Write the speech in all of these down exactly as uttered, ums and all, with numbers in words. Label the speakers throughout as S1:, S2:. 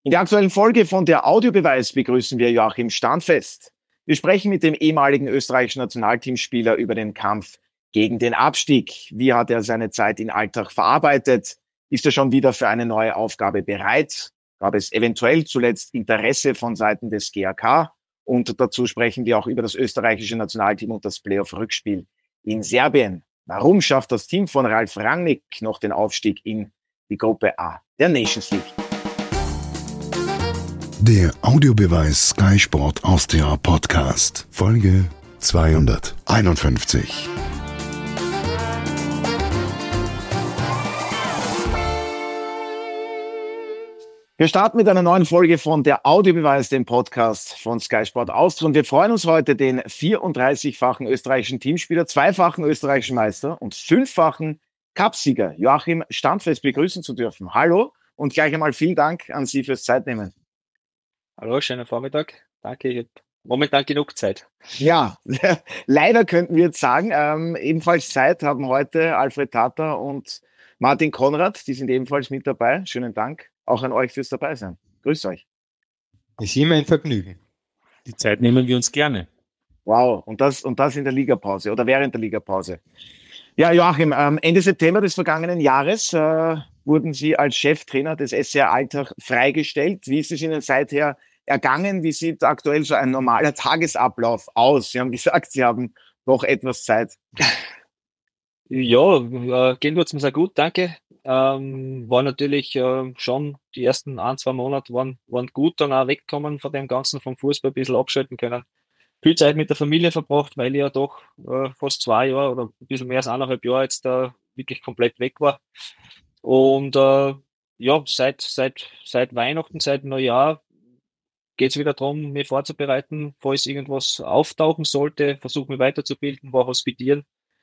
S1: In der aktuellen Folge von der Audiobeweis begrüßen wir Joachim Standfest. Wir sprechen mit dem ehemaligen österreichischen Nationalteamspieler über den Kampf gegen den Abstieg. Wie hat er seine Zeit in Altach verarbeitet? Ist er schon wieder für eine neue Aufgabe bereit? Gab es eventuell zuletzt Interesse von Seiten des G A K? Und dazu sprechen wir auch über das österreichische Nationalteam und das Playoff-Rückspiel in Serbien. Warum schafft das Team von Ralf Rangnick noch den Aufstieg in die Gruppe A der Nations League?
S2: Der Audiobeweis Sky Sport Austria Podcast, Folge zweihunderteinundfünfzig.
S1: Wir starten mit einer neuen Folge von der Audiobeweis, dem Podcast von Sky Sport Austria. Und wir freuen uns heute, den vierunddreißigfachen österreichischen Teamspieler, zweifachen österreichischen Meister und fünffachen Cupsieger Joachim Standfest begrüßen zu dürfen. Hallo und gleich einmal vielen Dank an Sie fürs Zeitnehmen.
S3: Hallo, schönen Vormittag. Danke, ich habe momentan genug Zeit.
S1: Ja, leider könnten wir jetzt sagen, ähm, ebenfalls Zeit haben heute Alfred Tata und Martin Konrad, die sind ebenfalls mit dabei. Schönen Dank auch an euch fürs Dabeisein. Grüß euch.
S4: Es ist immer ein Vergnügen.
S5: Die Zeit nehmen wir uns gerne.
S1: Wow, und das, und das in der Ligapause oder während der Ligapause. Ja, Joachim, ähm, Ende September des vergangenen Jahres äh, wurden Sie als Cheftrainer des S C R Altach freigestellt. Wie ist es Ihnen seither ergangen? Wie sieht aktuell so ein normaler Tagesablauf aus? Sie haben gesagt, Sie haben noch etwas Zeit.
S3: Ja, äh, gehen tut's mir sehr gut, danke. Ähm, war natürlich äh, schon, die ersten ein, zwei Monate waren, waren gut, dann auch wegkommen von dem Ganzen, vom Fußball ein bisschen abschalten können. Viel Zeit mit der Familie verbracht, weil ich ja doch äh, fast zwei Jahre oder ein bisschen mehr als eineinhalb Jahre jetzt da wirklich komplett weg war. Und äh, ja, seit seit seit Weihnachten, seit Neujahr geht's wieder darum, mich vorzubereiten, falls irgendwas auftauchen sollte, versuche mich weiterzubilden, war hospitieren.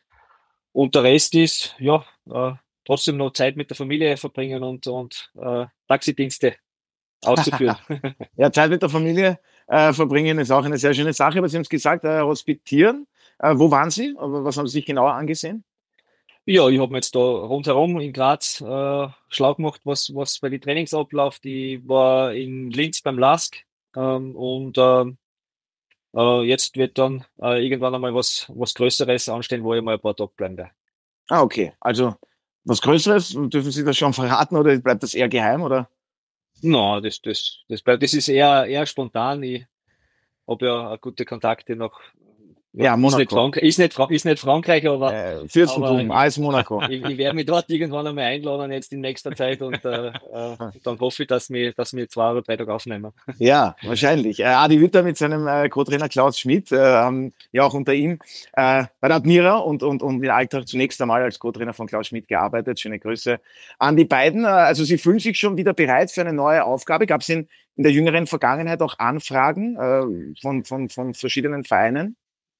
S3: Und der Rest ist, ja, äh, trotzdem noch Zeit mit der Familie verbringen und und äh, Taxidienste auszuführen.
S1: Ja, Zeit mit der Familie äh, verbringen ist auch eine sehr schöne Sache, aber Sie haben es gesagt, äh, hospitieren. Äh, wo waren Sie? Was haben Sie sich genauer angesehen?
S3: Ja, ich habe mir jetzt da rundherum in Graz äh, schlau gemacht, was was bei den Trainings abläuft. Ich war in Linz beim LASK ähm, und ähm, äh, jetzt wird dann äh, irgendwann einmal was was Größeres anstehen, wo ich mal ein paar Tage bleiben werde.
S1: Ah, okay. Also was Größeres, dürfen Sie das schon verraten oder bleibt das eher geheim, oder?
S3: No, das das das bleibt, das ist eher eher spontan. Ich habe ja gute Kontakte noch.
S1: Ja,
S3: Ist
S1: Monaco.
S3: nicht Frankreich, ist nicht, Fra- ist nicht Frankreich, aber
S1: Äh, Fürstentum,
S3: aber
S1: alles Monaco.
S3: ich, ich werde mich dort irgendwann einmal einladen jetzt in nächster Zeit und äh, äh, dann hoffe ich, dass wir, dass wir zwei oder drei Tage aufnehmen.
S1: Ja, wahrscheinlich. Äh, Adi Hütter mit seinem äh, Co-Trainer Klaus Schmidt äh, haben ja auch unter ihm äh, bei der Admira und, und, und in Altach zunächst einmal als Co-Trainer von Klaus Schmidt gearbeitet. Schöne Grüße an die beiden. Äh, also Sie fühlen sich schon wieder bereit für eine neue Aufgabe. Gab es in, in der jüngeren Vergangenheit auch Anfragen äh, von, von, von verschiedenen Vereinen?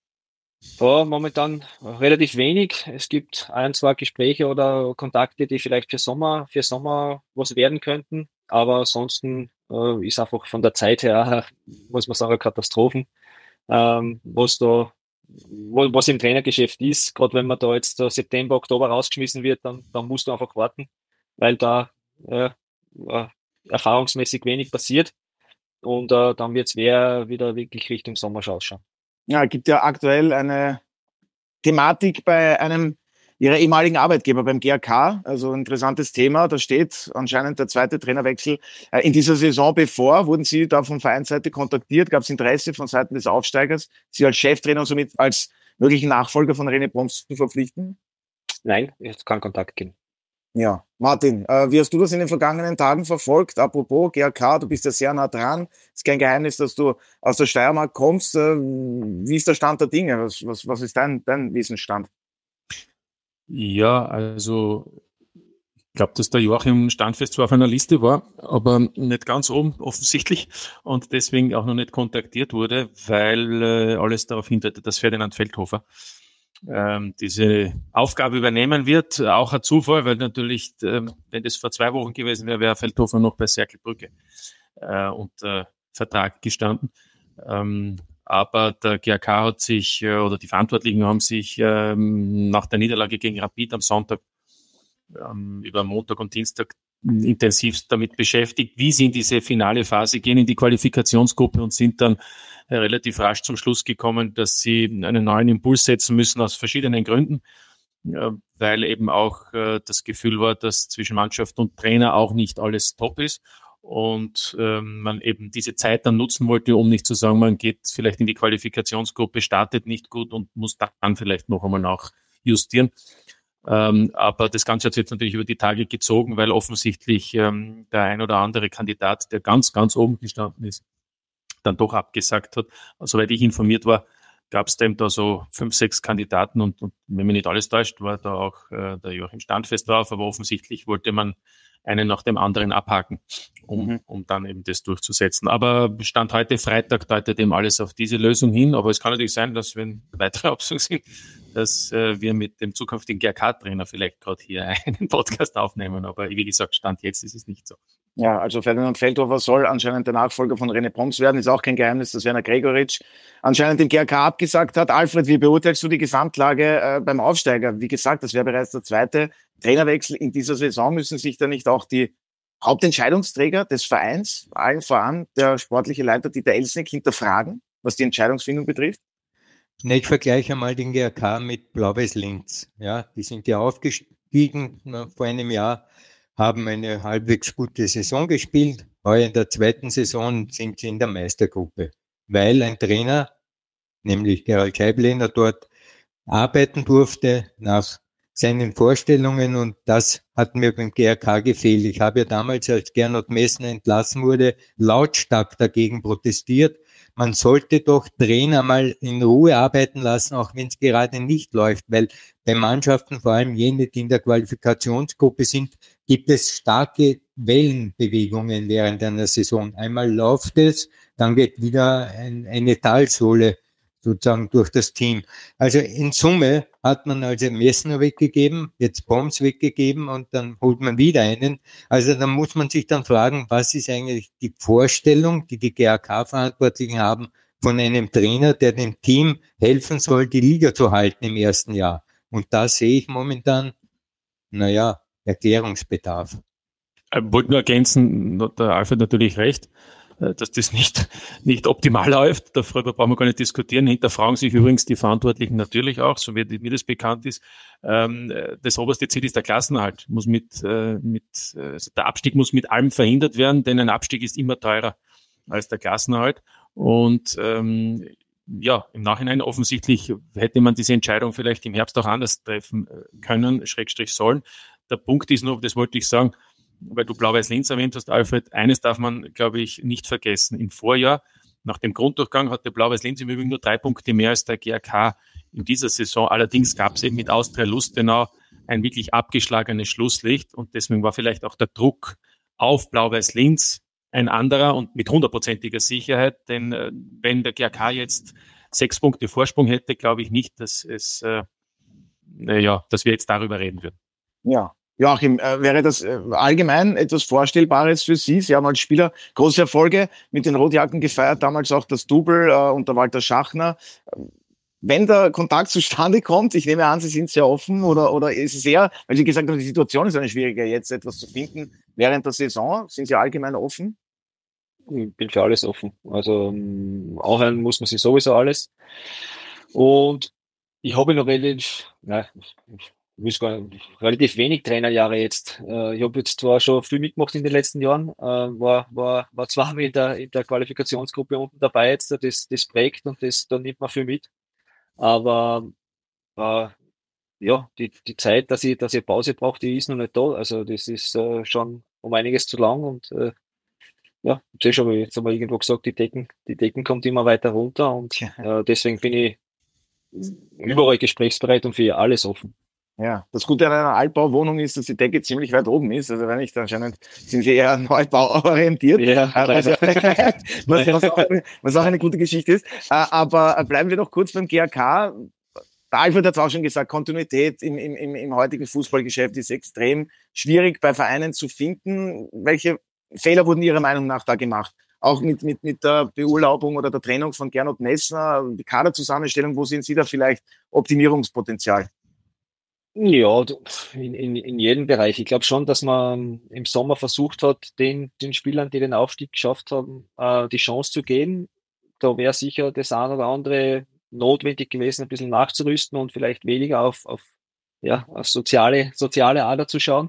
S3: Ja, momentan relativ wenig. Es gibt ein, zwei Gespräche oder Kontakte, die vielleicht für Sommer, für Sommer was werden könnten. Aber ansonsten äh, ist einfach von der Zeit her, muss man sagen, Katastrophen. Ähm, was da, wo, was im Trainergeschäft ist, gerade wenn man da jetzt so September, Oktober rausgeschmissen wird, dann, dann musst du einfach warten, weil da äh, äh, erfahrungsmäßig wenig passiert. Und äh, dann wird's wer wieder wirklich Richtung Sommer ausschauen.
S1: Ja, gibt ja aktuell eine Thematik bei einem Ihrer ehemaligen Arbeitgeber beim G A K, also ein interessantes Thema. Da steht anscheinend der zweite Trainerwechsel äh, in dieser Saison bevor. Wurden Sie da von Vereinsseite kontaktiert? Gab es Interesse von Seiten des Aufsteigers, Sie als Cheftrainer und somit als möglichen Nachfolger von René Proms zu verpflichten?
S3: Nein, es kann Kontakt geben.
S1: Ja, Martin, äh, wie hast du das in den vergangenen Tagen verfolgt? Apropos G A K, du bist ja sehr nah dran. Ist kein Geheimnis, dass du aus der Steiermark kommst. Äh, wie ist der Stand der Dinge? Was, was, was ist dein, dein Wissensstand?
S5: Ja, also ich glaube, dass der Joachim Standfest zwar auf einer Liste war, aber nicht ganz oben offensichtlich und deswegen auch noch nicht kontaktiert wurde, weil äh, alles darauf hindeutet, dass Ferdinand Feldhofer ähm, diese Aufgabe übernehmen wird. Auch ein Zufall, weil natürlich, ähm, wenn das vor zwei Wochen gewesen wäre, wäre Feldhofer noch bei Cercle Brügge äh, unter Vertrag gestanden. Ähm, aber der G A K hat sich, äh, oder die Verantwortlichen haben sich ähm, nach der Niederlage gegen Rapid am Sonntag ähm, über Montag und Dienstag intensivst damit beschäftigt, wie sie in diese finale Phase gehen, in die Qualifikationsgruppe und sind dann äh, relativ rasch zum Schluss gekommen, dass sie einen neuen Impuls setzen müssen aus verschiedenen Gründen, äh, weil eben auch äh, das Gefühl war, dass zwischen Mannschaft und Trainer auch nicht alles top ist und ähm, man eben diese Zeit dann nutzen wollte, um nicht zu sagen, man geht vielleicht in die Qualifikationsgruppe, startet nicht gut und muss dann vielleicht noch einmal nachjustieren. Ähm, aber das Ganze hat sich jetzt natürlich über die Tage gezogen, weil offensichtlich ähm, der ein oder andere Kandidat, der ganz, ganz oben gestanden ist, dann doch abgesagt hat. Soweit ich informiert war, gab es da eben da so fünf, sechs Kandidaten und, und wenn mich nicht alles täuscht, war da auch äh, der Joachim Standfest drauf, aber offensichtlich wollte man einen nach dem anderen abhaken, um, mhm. um dann eben das durchzusetzen. Aber Stand heute Freitag deutet eben alles auf diese Lösung hin, aber es kann natürlich sein, dass wenn weitere Absagen sind, dass äh, wir mit dem zukünftigen G R K-Trainer vielleicht gerade hier einen Podcast aufnehmen, aber wie gesagt, Stand jetzt ist es nicht so.
S1: Ja, also Ferdinand Feldhofer soll anscheinend der Nachfolger von René Proms werden, ist auch kein Geheimnis, dass Werner Gregoritsch anscheinend den G R K abgesagt hat. Alfred, wie beurteilst du die Gesamtlage äh, beim Aufsteiger? Wie gesagt, das wäre bereits der zweite Trainerwechsel in dieser Saison. Müssen sich da nicht auch die Hauptentscheidungsträger des Vereins, allen voran der sportliche Leiter Dieter Elsnick, hinterfragen, was die Entscheidungsfindung betrifft?
S4: Ne, ich vergleiche einmal den G R K mit Blau-Weiß Linz. Ja, die sind ja aufgestiegen na, vor einem Jahr, haben eine halbwegs gute Saison gespielt. Heuer in der zweiten Saison sind sie in der Meistergruppe, weil ein Trainer, nämlich Gerald Scheiblener, dort arbeiten durfte nach seinen Vorstellungen und das hat mir beim G R K gefehlt. Ich habe ja damals, als Gernot Messner entlassen wurde, lautstark dagegen protestiert. Man sollte doch Trainer mal in Ruhe arbeiten lassen, auch wenn es gerade nicht läuft, weil bei Mannschaften, vor allem jene, die in der Qualifikationsgruppe sind, gibt es starke Wellenbewegungen während einer Saison. Einmal läuft es, dann geht wieder ein, eine Talsohle sozusagen durch das Team. Also in Summe hat man also Messner weggegeben, jetzt Proms weggegeben und dann holt man wieder einen. Also da muss man sich dann fragen, was ist eigentlich die Vorstellung, die die G R K-Verantwortlichen haben von einem Trainer, der dem Team helfen soll, die Liga zu halten im ersten Jahr. Und da sehe ich momentan, naja, Erklärungsbedarf.
S5: Ich wollte nur ergänzen, der Alfred natürlich recht, dass das nicht, nicht optimal läuft. Darüber brauchen wir gar nicht diskutieren. Hinterfragen sich übrigens die Verantwortlichen natürlich auch, so wie mir das bekannt ist. Das oberste Ziel ist der Klassenerhalt. Muss mit, mit, also der Abstieg muss mit allem verhindert werden, denn ein Abstieg ist immer teurer als der Klassenerhalt. Und ähm, ja, im Nachhinein offensichtlich hätte man diese Entscheidung vielleicht im Herbst auch anders treffen können, Schrägstrich sollen. Der Punkt ist nur, das wollte ich sagen, weil du Blau-Weiß Linz erwähnt hast, Alfred, eines darf man, glaube ich, nicht vergessen. Im Vorjahr, nach dem Grunddurchgang, hatte Blau-Weiß Linz im Übrigen nur drei Punkte mehr als der G R K in dieser Saison. Allerdings gab es eben mit Austria Lustenau ein wirklich abgeschlagenes Schlusslicht und deswegen war vielleicht auch der Druck auf Blau-Weiß Linz ein anderer und mit hundertprozentiger Sicherheit, denn äh, wenn der G R K jetzt sechs Punkte Vorsprung hätte, glaube ich nicht, dass es, äh, ja, dass wir jetzt darüber reden würden.
S1: Ja. Joachim, äh, wäre das äh, allgemein etwas Vorstellbares für Sie? Sie haben als Spieler große Erfolge mit den Rotjacken gefeiert, damals auch das Double äh, unter Walter Schachner. Wenn der Kontakt zustande kommt, ich nehme an, Sie sind sehr offen oder, oder ist es eher, weil Sie gesagt haben, die Situation ist eine schwierige, jetzt etwas zu finden während der Saison. Sind Sie allgemein offen?
S3: Ich bin für alles offen. Also anhören muss man sich sowieso alles. Und ich habe noch relativ, nein, ich weiß gar nicht, relativ wenig Trainerjahre jetzt. Äh, ich habe jetzt zwar schon viel mitgemacht in den letzten Jahren, äh, war, war, war zwar in der, in der Qualifikationsgruppe unten dabei jetzt, das, das prägt und das, da nimmt man viel mit. Aber, äh, ja, die, die Zeit, dass ich, dass ich Pause brauche, die ist noch nicht da. Also, das ist, äh, schon um einiges zu lang und, äh, ja, ich habe schon mal, jetzt einmal irgendwo gesagt, die Decken, die Decken kommt immer weiter runter und, äh, deswegen bin ich überall gesprächsbereit und für alles offen.
S1: Ja, das Gute an einer Altbauwohnung ist, dass die Decke ziemlich weit oben ist. Also wenn nicht, anscheinend sind sie eher neubauorientiert.
S3: Ja,
S1: was, was, auch, was auch eine gute Geschichte ist. Aber bleiben wir noch kurz beim G R K. Der Alfred hat es auch schon gesagt, Kontinuität im, im, im heutigen Fußballgeschäft ist extrem schwierig bei Vereinen zu finden. Welche Fehler wurden Ihrer Meinung nach da gemacht? Auch mit, mit, mit der Beurlaubung oder der Trennung von Gernot Messner, die Kaderzusammenstellung, wo sehen Sie da vielleicht Optimierungspotenzial?
S3: Ja, du- in, in, in jedem Bereich. Ich glaube schon, dass man im Sommer versucht hat, den, den Spielern, die den Aufstieg geschafft haben, äh, die Chance zu geben. Da wäre sicher das eine oder andere notwendig gewesen, ein bisschen nachzurüsten und vielleicht weniger auf, auf, ja, auf soziale, soziale Ader zu schauen.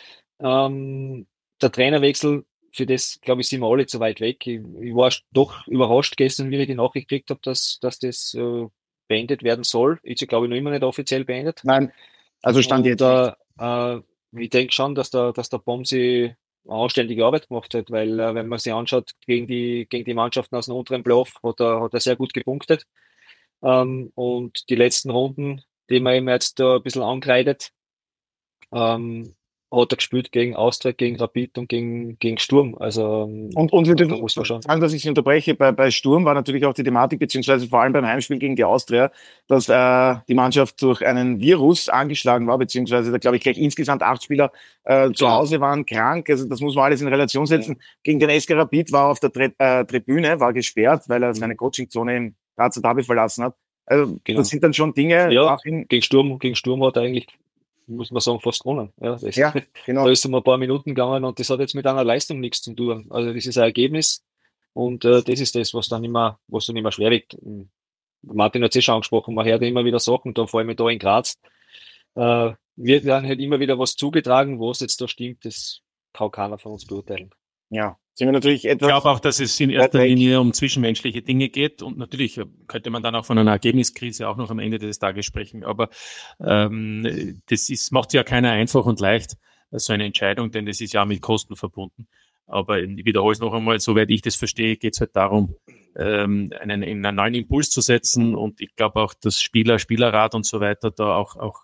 S3: Ähm, Der Trainerwechsel, für das, glaube ich, sind wir alle zu weit weg. Ich, ich war doch überrascht gestern, wie ich die Nachricht gekriegt habe, dass, dass das äh, beendet werden soll. Ist ja, glaube ich, noch immer nicht offiziell beendet.
S1: Nein, also stand
S3: Und
S1: jetzt nicht.
S3: äh, äh, ich denke schon, dass der, dass der Bomsi eine anständige Arbeit gemacht hat, weil äh, wenn man sich anschaut, gegen die, gegen die Mannschaften aus dem unteren Playoff hat er, hat er sehr gut gepunktet. Ähm, und die letzten Runden, die man ihm jetzt da ein bisschen angreidet, ähm, hat er gespielt gegen Austria, gegen Rapid und gegen, gegen Sturm. Also ähm,
S1: Und, und wir
S3: da
S1: dürfen
S3: muss man schon.
S1: sagen, dass ich Sie unterbreche, bei, bei Sturm war natürlich auch die Thematik, beziehungsweise vor allem beim Heimspiel gegen die Austria, dass äh, die Mannschaft durch einen Virus angeschlagen war, beziehungsweise da glaube ich gleich insgesamt acht Spieler äh, zu
S3: Genau.
S1: Hause waren krank. Also das muss man alles in Relation setzen. Gegen den S K Rapid war er auf der Tri äh, Tribüne, war gesperrt, weil er seine Coachingzone im Grazer Derby verlassen hat. Also
S3: Genau.
S1: das sind dann schon Dinge,
S3: Ja,
S1: auch in,
S3: gegen Sturm, gegen Sturm hat er eigentlich, muss man sagen, fast gewonnen. Ja, das,
S1: ja, genau.
S3: Da ist es um ein paar Minuten gegangen und das hat jetzt mit einer Leistung nichts zu tun. Also das ist ein Ergebnis und äh, das ist das, was dann immer, was dann immer schwer wiegt. Martin hat es eh schon angesprochen, man hört immer wieder Sachen, da vor allem da in Graz, äh, wird dann halt immer wieder was zugetragen, was jetzt da stimmt, das kann keiner von uns beurteilen.
S1: Ja, sind wir natürlich
S5: Ich
S1: etwas.
S5: glaube auch, dass es in erster Linie um zwischenmenschliche Dinge geht und natürlich könnte man dann auch von einer Ergebniskrise auch noch am Ende des Tages sprechen, aber ähm, das ist, macht ja keiner einfach und leicht, so eine Entscheidung, denn das ist ja mit Kosten verbunden. Aber ich wiederhole es noch einmal, soweit ich das verstehe, geht es halt darum, ähm, einen, einen neuen Impuls zu setzen und ich glaube auch, dass Spieler, Spielerrat und so weiter da auch, auch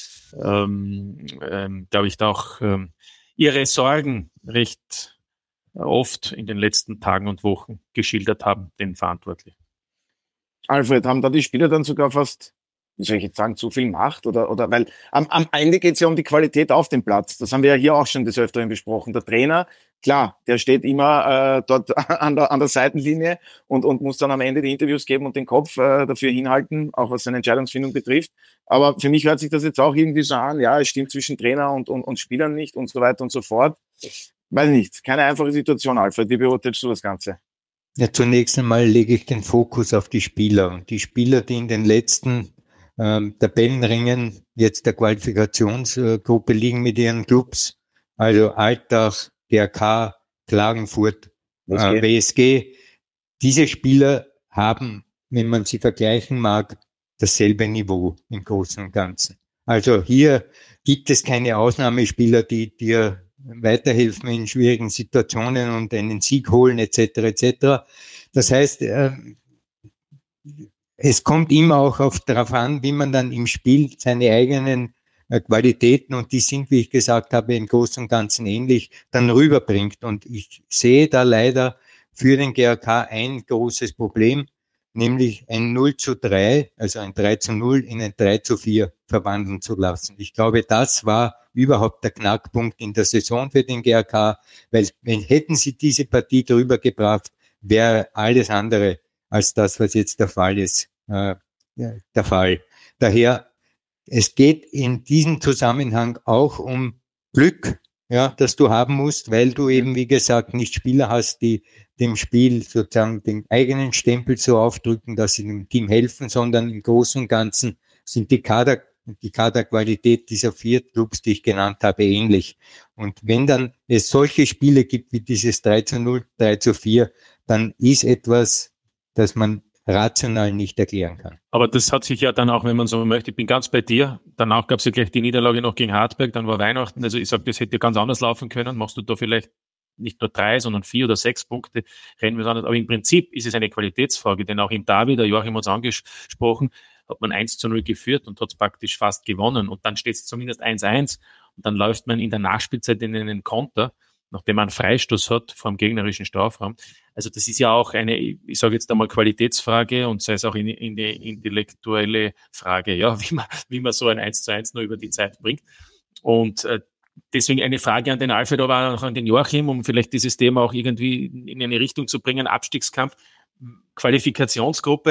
S5: ähm, ähm, glaube ich, da auch ähm, ihre Sorgen recht oft in den letzten Tagen und Wochen geschildert haben, den Verantwortlichen.
S1: Alfred, haben da die Spieler dann sogar fast, wie soll ich jetzt sagen, zu viel Macht? Oder, oder weil am, am Ende geht es ja um die Qualität auf dem Platz. Das haben wir ja hier auch schon des Öfteren besprochen. Der Trainer, klar, der steht immer äh, dort an der, an der Seitenlinie und, und muss dann am Ende die Interviews geben und den Kopf äh, dafür hinhalten, auch was seine Entscheidungsfindung betrifft. Aber für mich hört sich das jetzt auch irgendwie so an, ja, es stimmt zwischen Trainer und, und, und Spielern nicht und so weiter und so fort. Weiß nicht, keine einfache Situation, Alfred. Wie beurteilst du das Ganze?
S4: Ja, zunächst einmal lege ich den Fokus auf die Spieler. Und die Spieler, die in den letzten ähm, Tabellenringen jetzt der Qualifikationsgruppe liegen mit ihren Clubs, also Altach, G R K, Klagenfurt, äh, W S G, diese Spieler haben, wenn man sie vergleichen mag, dasselbe Niveau im Großen und Ganzen. Also hier gibt es keine Ausnahmespieler, die dir weiterhelfen in schwierigen Situationen und einen Sieg holen et cetera et cetera. Das heißt, äh, es kommt immer auch auf, darauf an, wie man dann im Spiel seine eigenen äh, Qualitäten, und die sind, wie ich gesagt habe, im Großen und Ganzen ähnlich, dann rüberbringt. Und ich sehe da leider für den G R K ein großes Problem, nämlich ein null zu drei, also ein drei zu null in ein drei zu vier verwandeln zu lassen. Ich glaube, das war überhaupt der Knackpunkt in der Saison für den G R K, weil wenn hätten sie diese Partie drüber gebracht, wäre alles andere als das, was jetzt der Fall ist, äh, der Fall. Daher, es geht in diesem Zusammenhang auch um Glück, ja, das du haben musst, weil du eben, wie gesagt, nicht Spieler hast, die dem Spiel sozusagen den eigenen Stempel so aufdrücken, dass sie dem Team helfen, sondern im Großen und Ganzen sind die Kader, die Kaderqualität dieser vier Clubs, die ich genannt habe, ähnlich. Und wenn dann es solche Spiele gibt wie dieses drei zu null, drei zu vier, dann ist etwas, das man rational nicht erklären kann.
S5: Aber das hat sich ja dann auch, wenn man so möchte, ich bin ganz bei dir, danach gab es ja gleich die Niederlage noch gegen Hartberg, dann war Weihnachten, also ich sage, das hätte ganz anders laufen können, machst du da vielleicht nicht nur drei, sondern vier oder sechs Punkte, reden wir anders, aber im Prinzip ist es eine Qualitätsfrage, denn auch im Derby, der Joachim hat es angesprochen, hat man eins zu null geführt und hat es praktisch fast gewonnen und dann steht es zumindest eins eins und dann läuft man in der Nachspielzeit in einen Konter, nachdem man einen Freistoß hat vor dem gegnerischen Strafraum. Also das ist ja auch eine, ich sage jetzt einmal Qualitätsfrage und sei es auch eine, eine intellektuelle Frage, ja, wie man, wie man so ein eins zu eins nur über die Zeit bringt. Und äh, deswegen eine Frage an den Alfred, aber auch an den Joachim, um vielleicht dieses Thema auch irgendwie in eine Richtung zu bringen, Abstiegskampf, Qualifikationsgruppe.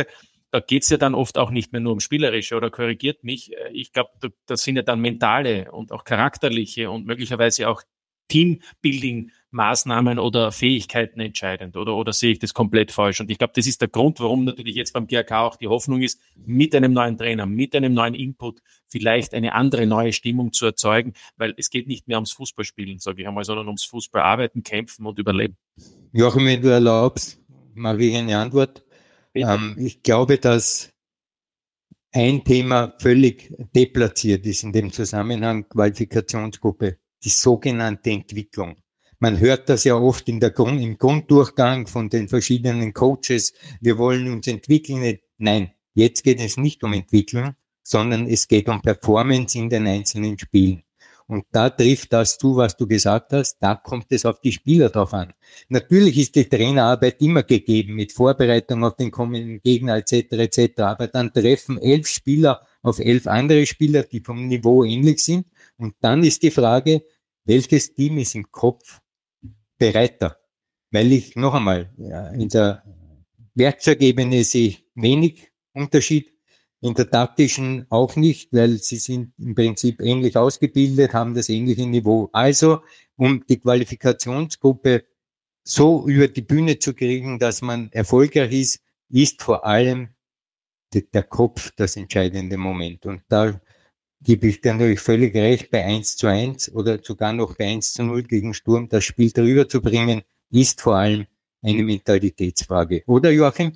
S5: da geht's ja dann oft auch nicht mehr nur um Spielerische oder korrigiert mich. Ich glaube, da, das sind ja dann mentale und auch charakterliche und möglicherweise auch Teambuilding-Maßnahmen oder Fähigkeiten entscheidend, oder, oder sehe ich das komplett falsch? Und ich glaube, das ist der Grund, warum natürlich jetzt beim G A K auch die Hoffnung ist, mit einem neuen Trainer, mit einem neuen Input vielleicht eine andere neue Stimmung zu erzeugen, weil es geht nicht mehr ums Fußballspielen, sage ich einmal, sondern ums Fußballarbeiten, kämpfen und überleben.
S4: Joachim, wenn du erlaubst, mache ich eine Antwort. Ähm, ich glaube, dass ein Thema völlig deplatziert ist in dem Zusammenhang Qualifikationsgruppe, die sogenannte Entwicklung. Man hört das ja oft in der Grund, im Grunddurchgang von den verschiedenen Coaches. Wir wollen uns entwickeln. Nein, jetzt geht es nicht um Entwicklung, sondern es geht um Performance in den einzelnen Spielen. Und da trifft das zu, was du gesagt hast, da kommt es auf die Spieler drauf an. Natürlich ist die Trainerarbeit immer gegeben, mit Vorbereitung auf den kommenden Gegner et cetera et cetera. Aber dann treffen elf Spieler auf elf andere Spieler, die vom Niveau ähnlich sind. Und dann ist die Frage, welches Team ist im Kopf bereiter? Weil ich noch einmal, ja, in der Werkzeugebene sehe ich wenig Unterschied. In der taktischen auch nicht, weil sie sind im Prinzip ähnlich ausgebildet, haben das ähnliche Niveau. Also, um die Qualifikationsgruppe so über die Bühne zu kriegen, dass man erfolgreich ist, ist vor allem de, der Kopf das entscheidende Moment. Und da gebe ich dir natürlich völlig recht, bei eins zu eins oder sogar noch bei eins zu null gegen Sturm das Spiel drüber zu bringen, ist vor allem eine Mentalitätsfrage. Oder, Joachim?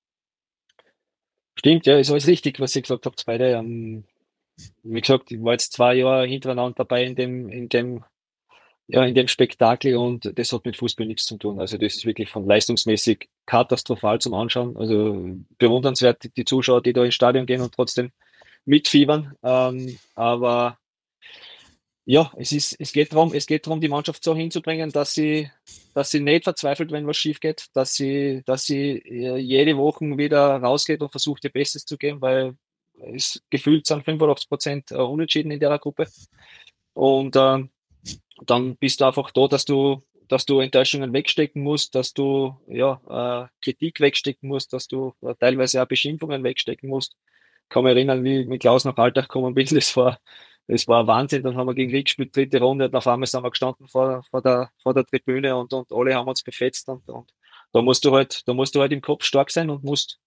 S3: Stimmt, ja, ist alles richtig, was ihr gesagt habt, beide. Ähm, wie gesagt, ich war jetzt zwei Jahre hintereinander dabei in dem, in dem, ja, in dem Spektakel und das hat mit Fußball nichts zu tun. Also das ist wirklich von leistungsmäßig katastrophal zum Anschauen. Also bewundernswert, die Zuschauer, die da ins Stadion gehen und trotzdem mitfiebern. Ähm, aber ja, es ist, es geht darum, es geht darum, die Mannschaft so hinzubringen, dass sie, dass sie nicht verzweifelt, wenn was schief geht, dass sie, dass sie jede Woche wieder rausgeht und versucht, ihr Bestes zu geben, weil es gefühlt sind fünfundachtzig Prozent unentschieden in der Gruppe. Und äh, dann bist du einfach da, dass du, dass du Enttäuschungen wegstecken musst, dass du ja äh, Kritik wegstecken musst, dass du äh, teilweise auch Beschimpfungen wegstecken musst. Ich kann mich erinnern, wie ich mit Klaus nach Alltag gekommen bin, das war Das war Wahnsinn. Dann haben wir gegen Ried gespielt, dritte Runde, und auf einmal sind wir gestanden vor, vor der, vor der Tribüne und, und alle haben uns befetzt und, und da musst du halt, da musst du halt im Kopf stark sein und musst,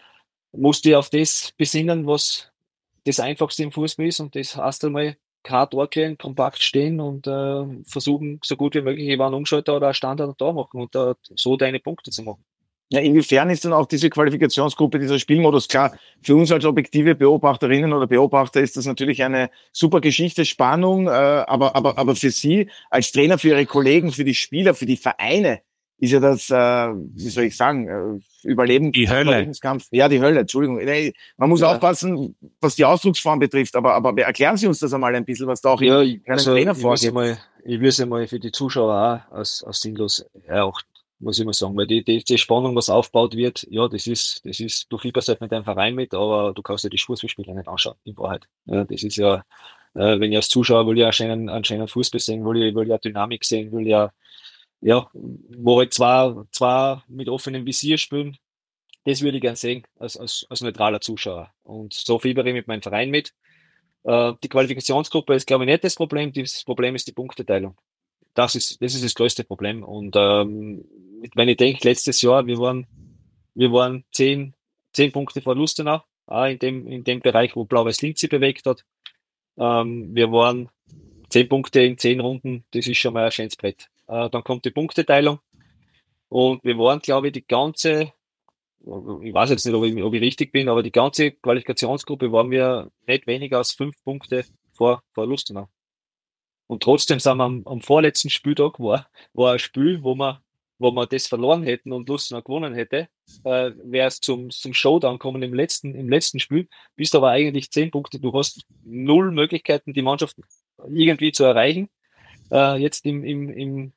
S3: musst dich auf das besinnen, was das Einfachste im Fußball ist, und das heißt einmal hart orgeln, kompakt stehen und äh, versuchen, so gut wie möglich über einen Umschalter oder einen Standard da machen und äh, so deine Punkte zu machen.
S1: Ja, inwiefern ist dann auch diese Qualifikationsgruppe, dieser Spielmodus klar? Für uns als objektive Beobachterinnen oder Beobachter ist das natürlich eine super Geschichte, Spannung, äh, aber, aber, aber für Sie als Trainer, für Ihre Kollegen, für die Spieler, für die Vereine ist ja das, äh, wie soll ich sagen, äh, Überleben,
S5: die Hölle.
S1: Überlebenskampf. Ja, die Hölle, Entschuldigung. Nee, man muss ja aufpassen, was die Ausdrucksform betrifft, aber, aber erklären Sie uns das einmal ein bisschen, was da auch
S3: ja,
S1: in einem
S3: also,
S1: Trainer vorgeht.
S3: Ich will es einmal für die Zuschauer auch als, als sinnlos, ja, auch muss ich mal sagen, weil die, die, die Spannung, was aufgebaut wird, ja, das ist, das ist, du fieberst halt mit deinem Verein mit, aber du kannst dir die Fußballspieler nicht anschauen, in Wahrheit. Ja, das ist ja, äh, wenn ich als Zuschauer will, ich anscheinend, anscheinend Fußball sehen, will ich, will ja Dynamik sehen, will ja, ja, wo halt zwei, zwei mit offenem Visier spielen, das würde ich gern sehen, als, als, als neutraler Zuschauer. Und so fiebere ich mit meinem Verein mit. Äh, die Qualifikationsgruppe ist, glaube ich, nicht das Problem, das Problem ist die Punkteteilung. Das ist, das ist das größte Problem. Und ähm, wenn ich denke, letztes Jahr, wir waren, wir waren zehn, zehn Punkte vor Lustenau, auch in dem, in dem Bereich, wo Blau-Weiß Linz sich bewegt hat. Ähm, wir waren zehn Punkte in zehn Runden, das ist schon mal ein schönes Brett. Äh, dann kommt die Punkteteilung. Und wir waren, glaube ich, die ganze, ich weiß jetzt nicht, ob ich, ob ich richtig bin, aber die ganze Qualifikationsgruppe waren wir nicht weniger als fünf Punkte vor, vor Lustenau. Und trotzdem sind wir am, am vorletzten Spieltag, war, war ein Spiel, wo wir, wo wir das verloren hätten und Lustenau gewonnen hätte, äh, wäre es zum, zum Showdown kommen im letzten, im letzten Spiel, bist aber eigentlich zehn Punkte, du hast null Möglichkeiten, die Mannschaft irgendwie zu erreichen, äh, jetzt im, im, im,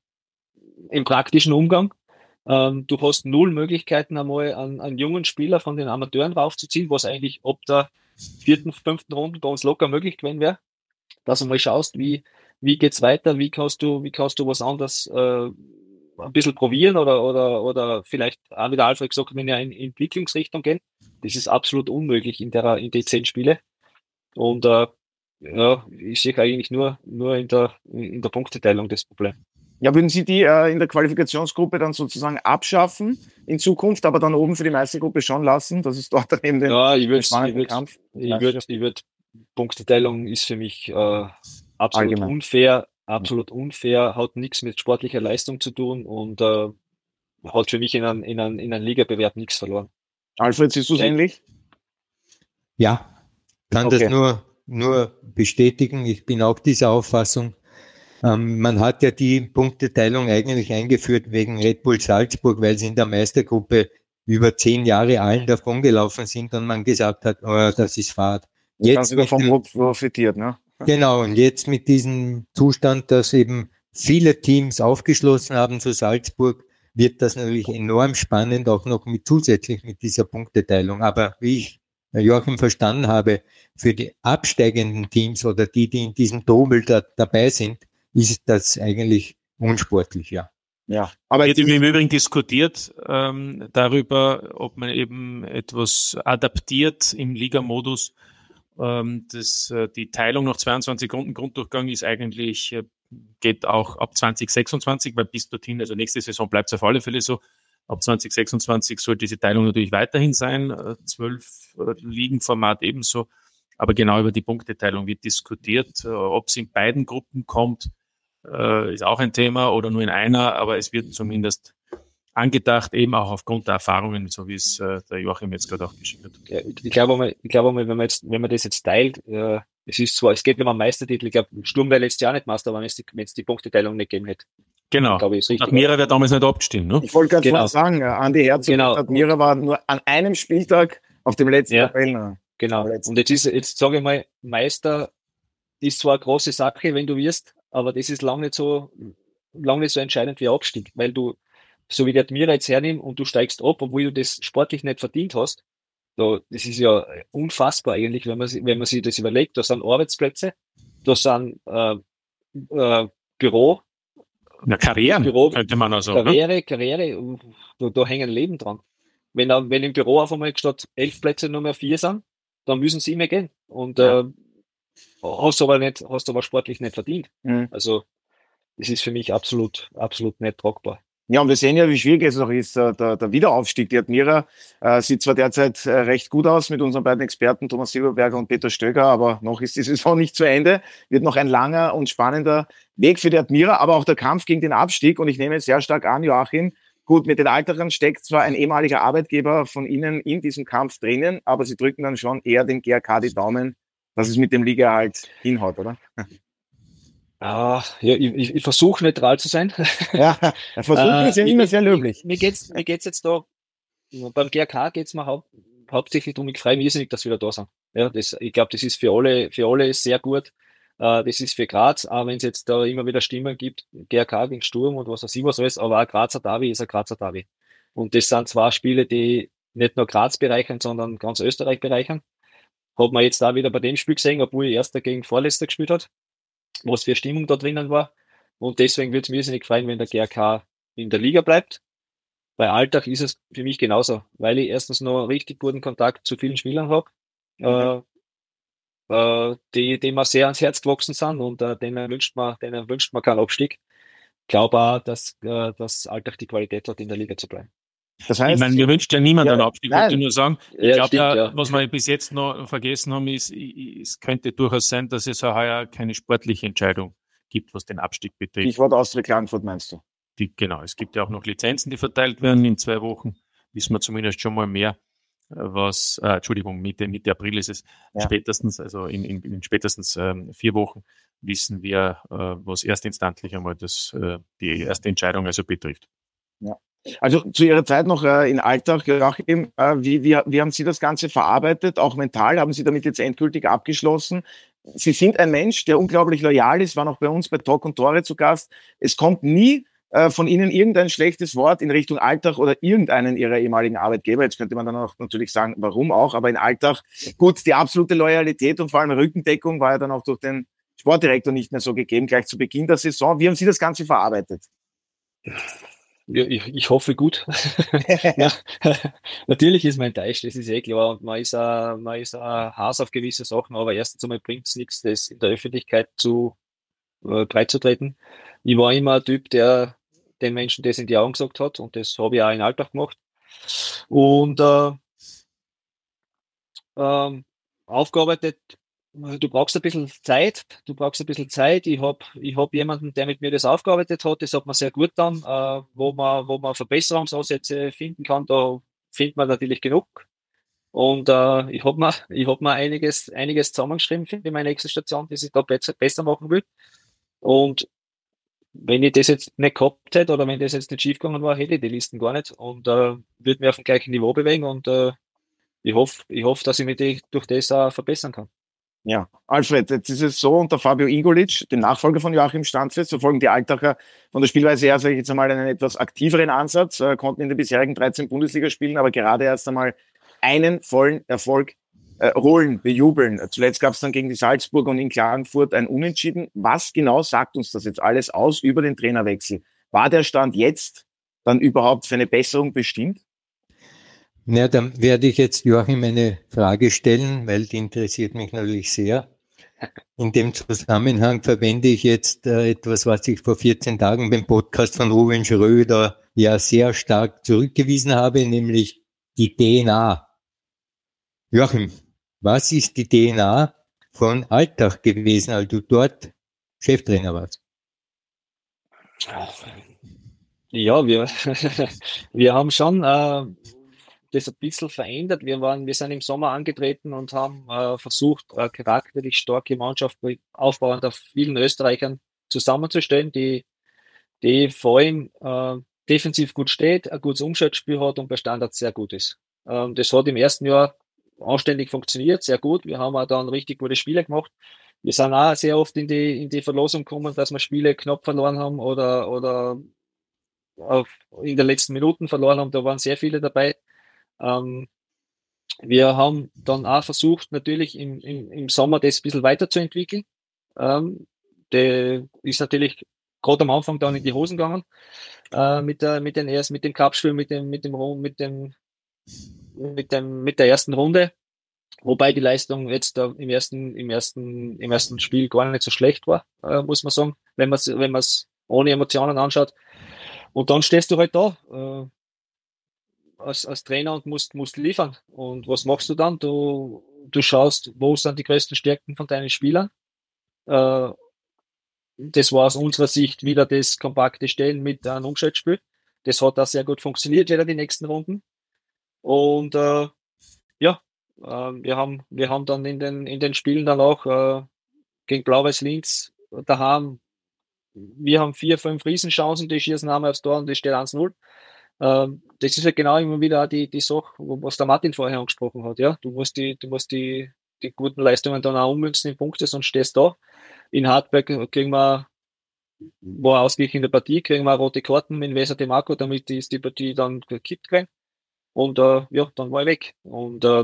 S3: im praktischen Umgang. Ähm, du hast null Möglichkeiten, einmal einen, einen jungen Spieler von den Amateuren raufzuziehen, was eigentlich ab der vierten, fünften Runde bei uns locker möglich gewesen wäre, dass du mal schaust, wie Wie geht's weiter? Wie kannst du, wie kannst du was anderes äh, ein bisschen probieren oder oder oder vielleicht auch wieder Alfred gesagt, wenn ja in Entwicklungsrichtung gehen. das ist absolut unmöglich in der, in die zehn Spiele. Und äh, ja, ich sehe eigentlich nur, nur in der, in der Punkteteilung das Problem.
S1: Ja, würden Sie die äh, in der Qualifikationsgruppe dann sozusagen abschaffen in Zukunft, aber dann oben für die Meistergruppe schon lassen? Das ist dort dann eben den,
S3: ja, ich
S1: den spannenden
S3: würd,
S1: Kampf.
S3: Ich würde, ich würde, Punkteteilung ist für mich äh, absolut
S1: Allgemein.
S3: unfair, absolut unfair, hat nichts mit sportlicher Leistung zu tun und äh, hat für mich in einem, in einem, in einem Ligabewerb nichts verloren.
S1: Alfred, siehst du es
S3: Ja.
S1: ähnlich?
S4: Ja, kann
S1: Okay.
S4: das nur, nur bestätigen. Ich bin auch dieser Auffassung. Ähm, man hat ja die Punkteteilung eigentlich eingeführt wegen Red Bull Salzburg, weil sie in der Meistergruppe über zehn Jahre allen davongelaufen sind und man gesagt hat, oh, das ist Fahrt.
S1: Jetzt haben
S4: Jetzt
S1: Sie
S4: mit
S1: davon
S4: dem,
S1: profitiert, ne?
S4: genau, und jetzt mit diesem Zustand, dass eben viele Teams aufgeschlossen haben zu Salzburg, wird das natürlich enorm spannend, auch noch mit zusätzlich mit dieser Punkteteilung. Aber wie ich Joachim verstanden habe, für die absteigenden Teams oder die, die in diesem Double da, dabei sind, ist das eigentlich unsportlich, ja.
S1: Ja. Aber
S5: Wird
S1: jetzt
S5: im Übrigen diskutiert ähm, darüber, ob man eben etwas adaptiert im Ligamodus. Ähm, das, äh, die Teilung nach zweiundzwanzig Runden Grunddurchgang ist eigentlich, äh, geht auch ab zwanzig sechsundzwanzig, weil bis dorthin, also nächste Saison bleibt es auf alle Fälle so. Ab zwanzig sechsundzwanzig soll diese Teilung natürlich weiterhin sein, äh, zwölf äh, Ligenformat ebenso. Aber genau über die Punkteteilung wird diskutiert, äh, ob es in beiden Gruppen kommt. Äh, ist auch ein Thema oder nur in einer, aber es wird zumindest angedacht, eben auch aufgrund der Erfahrungen, so wie es äh, der Joachim jetzt gerade auch geschildert hat.
S3: Ja, ich glaube mal, ich glaube mal, wenn man jetzt, wenn man das jetzt teilt, äh, es ist zwar, es geht nicht um einen Meistertitel, ich glaube, Sturm wäre letztes Jahr nicht Meister, aber wenn es die, wenn es die Punkteteilung nicht gegeben hätte.
S5: Genau.
S3: Glaube ich, ist richtig.
S5: Admira wäre damals nicht abgestimmt, ne?
S1: Ich wollte gerade
S3: Genau.
S1: sagen, äh, Andi Herzog
S3: Genau.
S1: und Admira war nur an einem Spieltag auf dem letzten
S3: Ja.
S1: Tabellen.
S3: Genau.
S1: Letzten.
S3: Und jetzt ist, jetzt sage ich mal, Meister ist zwar eine große Sache, wenn du wirst, aber das ist lange nicht so, lange nicht so entscheidend wie Abstieg, weil du, so wie die Admira jetzt hernimmt und du steigst ab, obwohl du das sportlich nicht verdient hast, da, das ist ja unfassbar eigentlich, wenn man, si- wenn man sich das überlegt. Da sind Arbeitsplätze, da sind äh, äh, Büro,
S5: Na, Karrieren,
S3: Büro-
S5: könnte man auch sagen. Ne?
S3: Karriere, Karriere, da, da hängen Leben dran. Wenn, da- wenn im Büro auf einmal statt elf Plätze nur mehr vier sind, dann müssen sie immer gehen. Und
S1: Ja.
S3: äh, hast aber nicht, hast aber sportlich nicht verdient.
S1: Mhm.
S3: Also das ist für mich absolut, absolut nicht tragbar.
S1: Ja, und wir sehen ja, wie schwierig es noch ist, äh, der, der Wiederaufstieg. Die Admira äh, sieht zwar derzeit äh, recht gut aus mit unseren beiden Experten, Thomas Silberberger und Peter Stöger, aber noch ist die Saison nicht zu Ende. Wird noch ein langer und spannender Weg für die Admira, aber auch der Kampf gegen den Abstieg. Und ich nehme sehr stark an, Joachim, gut, mit den Alterern steckt zwar ein ehemaliger Arbeitgeber von Ihnen in diesem Kampf drinnen, aber Sie drücken dann schon eher dem G A K die Daumen, dass es mit dem Ligaerhalt hinhaut, oder?
S3: Ah, ja, ich, ich, ich versuche neutral zu sein.
S1: Ja, der Versuch
S3: Äh,
S1: ist ja
S3: mir-
S1: immer sehr löblich.
S3: Mir geht's, mir geht's jetzt da, beim G A K geht's mir hau hauptsächlich darum, ich freue mich irrsinnig, dass wir wieder da sind. Ja, das, ich glaube, das ist für alle, für alle sehr gut. Äh, das ist für Graz, auch wenn es jetzt da immer wieder Stimmen gibt, G A K gegen Sturm und was weiß ich was alles, aber ein Grazer Derby ist ein Grazer Derby. Und das sind zwei Spiele, die nicht nur Graz bereichern, sondern ganz Österreich bereichern. Hat man jetzt da wieder bei dem Spiel gesehen, obwohl Erster gegen Vorletzter gespielt hat, was für Stimmung da drinnen war. Und deswegen würde es mir irrsinnig freuen, wenn der G A K in der Liga bleibt. Bei Alltag ist es für mich genauso, weil ich erstens noch richtig guten Kontakt zu vielen Spielern habe, äh, äh, die, die mir sehr ans Herz gewachsen sind und äh, denen wünscht man, denen wünscht man keinen Abstieg. Ich glaube auch, dass, äh, dass Alltag die Qualität hat, in der Liga zu bleiben.
S1: Das
S5: Ich
S1: heißt,
S5: meine, mir wünscht ja niemand
S1: Ja,
S5: einen Abstieg. Ich
S1: nein.
S5: wollte nur sagen, ich
S3: Ja,
S5: glaube
S3: stimmt,
S5: ja,
S3: ja.
S5: was wir bis jetzt noch vergessen haben, ist, i- i- es könnte durchaus sein, dass es auch heuer keine sportliche Entscheidung gibt, was den Abstieg betrifft.
S1: Stichwort Austria Klagenfurt meinst du?
S5: Die, genau, es gibt ja auch noch Lizenzen, die verteilt werden. In zwei Wochen wissen wir zumindest schon mal mehr, äh, was, äh, Entschuldigung, Mitte, Mitte April ist es
S1: Ja.
S5: spätestens, also in, in, in spätestens ähm, vier Wochen wissen wir, äh, was erstinstantlich einmal das, äh, die erste Entscheidung also betrifft.
S1: Also zu Ihrer Zeit noch äh, in Alltag, Joachim, äh, wie, wie, wie haben Sie das Ganze verarbeitet? Auch mental, haben Sie damit jetzt endgültig abgeschlossen? Sie sind ein Mensch, der unglaublich loyal ist, war noch bei uns bei Talk und Tore zu Gast. Es kommt nie äh, von Ihnen irgendein schlechtes Wort in Richtung Alltag oder irgendeinen Ihrer ehemaligen Arbeitgeber. Jetzt könnte man dann auch natürlich sagen, warum auch, aber in Alltag, gut, die absolute Loyalität und vor allem Rückendeckung war ja dann auch durch den Sportdirektor nicht mehr so gegeben, gleich zu Beginn der Saison. Wie haben Sie das Ganze verarbeitet?
S3: Ja, ich, ich hoffe gut. Ja, natürlich ist man enttäuscht, das ist eh klar. Und man ist, äh, man ist äh, Hass auf gewisse Sachen, aber erstens einmal bringt es nichts, das in der Öffentlichkeit zu äh, breitzutreten. Ich war immer ein Typ, der den Menschen das in die Augen gesagt hat, und das habe ich auch in Alltag gemacht. Und äh, ähm, aufgearbeitet, du brauchst ein bisschen Zeit, du brauchst ein bisschen Zeit. Ich hab, ich hab jemanden, der mit mir das aufgearbeitet hat, das hat mir sehr gut getan, äh, wo man, wo man Verbesserungsansätze finden kann, da findet man natürlich genug. Und äh, ich hab mir, ich hab mir einiges, einiges zusammengeschrieben für meine nächste Station, die ich da besser, besser machen will. Und wenn ich das jetzt nicht gehabt hätte oder wenn das jetzt nicht schiefgegangen war, hätte ich die Listen gar nicht und äh, würde mich auf dem gleichen Niveau bewegen und äh, ich hoffe, ich hoffe, dass ich mich die, durch das auch verbessern kann.
S1: Ja, Alfred, jetzt ist es so, unter Fabio Ingolic, dem Nachfolger von Joachim Standfest, verfolgen die Altacher von der Spielweise her, sage ich jetzt einmal, einen etwas aktiveren Ansatz, äh, konnten in den bisherigen dreizehn Bundesligaspielen aber gerade erst einmal einen vollen Erfolg äh, holen, bejubeln. Zuletzt gab es dann gegen die Salzburg und in Klagenfurt ein Unentschieden. Was genau sagt uns das jetzt alles aus über den Trainerwechsel? War der Stand jetzt dann überhaupt für eine Besserung bestimmt?
S4: Na, dann werde ich jetzt Joachim eine Frage stellen, weil die interessiert mich natürlich sehr. In dem Zusammenhang verwende ich jetzt äh, etwas, was ich vor vierzehn Tagen beim Podcast von Ruben Schröder ja sehr stark zurückgewiesen habe, nämlich die D N A. Joachim, was ist die D N A von Alltag gewesen, als du dort Cheftrainer warst?
S3: Ja, wir, wir haben schon äh, das ein bisschen verändert. Wir waren, wir sind im Sommer angetreten und haben äh, versucht, eine charakterlich starke Mannschaft aufbauend auf vielen Österreichern zusammenzustellen, die, die vor allem äh, defensiv gut steht, ein gutes Umschaltspiel hat und bei Standards sehr gut ist. Ähm, das hat im ersten Jahr anständig funktioniert, sehr gut. Wir haben auch dann richtig gute Spiele gemacht. Wir sind auch sehr oft in die, in die Verlosung gekommen, dass wir Spiele knapp verloren haben oder, oder auf, in den letzten Minuten verloren haben. Da waren sehr viele dabei. Ähm, wir haben dann auch versucht, natürlich im, im, im Sommer das ein bisschen weiterzuentwickeln. Ähm, der ist natürlich gerade am Anfang dann in die Hosen gegangen, äh, mit der, mit den erst, mit dem Cup-Spiel, mit dem, mit dem, mit dem, mit dem, mit der ersten Runde. Wobei die Leistung jetzt da im ersten, im ersten, im ersten Spiel gar nicht so schlecht war, äh, muss man sagen, wenn man es, wenn man es ohne Emotionen anschaut. Und dann stehst du halt da, äh, als, als Trainer und musst, musst liefern. Und was machst du dann? Du, du schaust, wo sind die größten Stärken von deinen Spielern. Äh, das war aus unserer Sicht wieder das kompakte Stellen mit einem Umschaltspiel. Das hat auch sehr gut funktioniert, wieder die nächsten Runden. Und äh, ja, äh, wir haben, wir haben dann in den, in den Spielen dann auch äh, gegen Blau-Weiß Linz daheim, wir haben vier, fünf Riesenchancen, die schießen einmal aufs Tor und das steht eins null. Ähm, das ist ja genau immer wieder die, die Sache, was der Martin vorher angesprochen hat. Ja, du musst die, du musst die, die guten Leistungen dann auch ummünzen in Punkte, sonst stehst du da. In Hartberg kriegen wir, war ausgeglichene Partie, kriegen wir rote Karten mit Weser de Marco, damit ist die Partie dann gekippt gewesen. Und äh, ja, dann war ich weg. Und äh,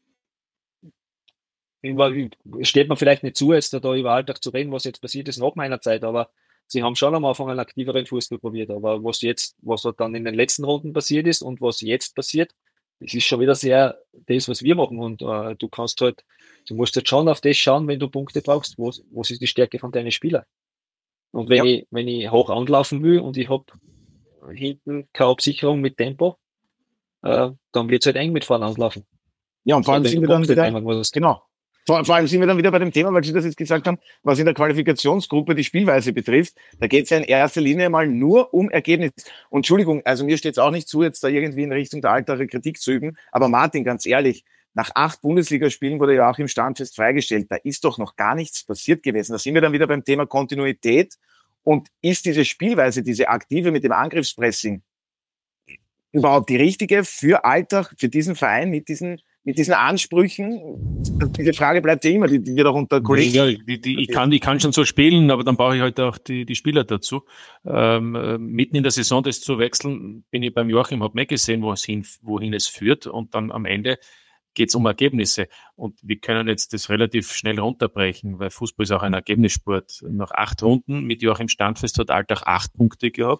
S3: steht mir vielleicht nicht zu, jetzt da über Alltag zu reden, was jetzt passiert ist nach meiner Zeit, aber sie haben schon am Anfang einen aktiveren Fußball probiert. Aber was jetzt, was dann in den letzten Runden passiert ist und was jetzt passiert, das ist schon wieder sehr das, was wir machen. Und äh, du kannst halt, du musst jetzt schon auf das schauen, wenn du Punkte brauchst, wo, was ist die Stärke von deinen Spielern. Und wenn ja. ich, wenn ich hoch anlaufen will und ich habe hinten keine Absicherung mit Tempo, äh, dann wird es halt eng mit vorne anlaufen.
S1: Ja, und vor allem sind wir dann wieder, genau. Vor, vor allem sind wir dann wieder bei dem Thema, weil Sie das jetzt gesagt haben, was in der Qualifikationsgruppe die Spielweise betrifft. Da geht es ja in erster Linie mal nur um Ergebnis. Und Entschuldigung, also mir steht es auch nicht zu, jetzt da irgendwie in Richtung der Altacher Kritik zu üben. Aber Martin, ganz ehrlich, nach acht Bundesligaspielen wurde Joachim Standfest freigestellt. Da ist doch noch gar nichts passiert gewesen. Da sind wir dann wieder beim Thema Kontinuität. Und ist diese Spielweise, diese aktive mit dem Angriffspressing überhaupt die richtige für Alltag, für diesen Verein mit diesen mit diesen Ansprüchen? Diese Frage bleibt ja immer, die, die wir doch unter Kollegen...
S5: Ja, die, die, ich, kann, ich kann schon so spielen, aber dann brauche ich halt auch die, die Spieler dazu. Ähm, äh, mitten in der Saison das zu wechseln, bin ich beim Joachim, habe nicht gesehen, wo es hin, wohin es führt, und dann am Ende geht es um Ergebnisse. Und wir können jetzt das relativ schnell runterbrechen, weil Fußball ist auch ein Ergebnissport. Nach acht Runden mit Joachim Standfest hat Alltag acht Punkte gehabt.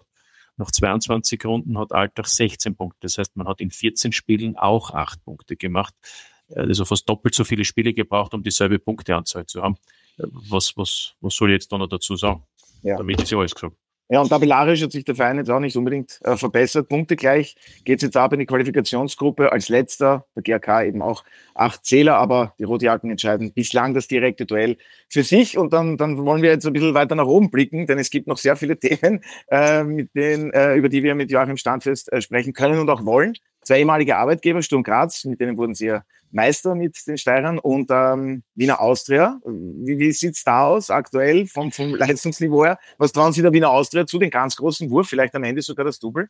S5: Nach zweiundzwanzig Runden hat Altach sechzehn Punkte. Das heißt, man hat in vierzehn Spielen auch acht Punkte gemacht. Also fast doppelt so viele Spiele gebraucht, um dieselbe Punkteanzahl zu haben. Was, was, was soll ich jetzt da noch dazu sagen?
S1: Ja.
S5: Damit ist ja alles gesagt.
S1: Ja, und tabellarisch hat sich der Verein jetzt auch nicht unbedingt äh, verbessert. Punkte gleich geht's jetzt ab in die Qualifikationsgruppe als letzter. Der G A K eben auch acht Zähler, aber die Rotjacken entscheiden bislang das direkte Duell für sich. Und dann, dann wollen wir jetzt ein bisschen weiter nach oben blicken, denn es gibt noch sehr viele Themen, äh, mit denen, äh, über die wir mit Joachim Standfest äh, sprechen können und auch wollen. Zwei ehemalige Arbeitgeber, Sturm Graz, mit denen wurden sie ja Meister mit den Steirern, und ähm, Wiener Austria. Wie, wie sieht's da aus aktuell vom, vom Leistungsniveau her? Was trauen Sie der Wiener Austria zu, den ganz großen Wurf, vielleicht am Ende sogar das Double?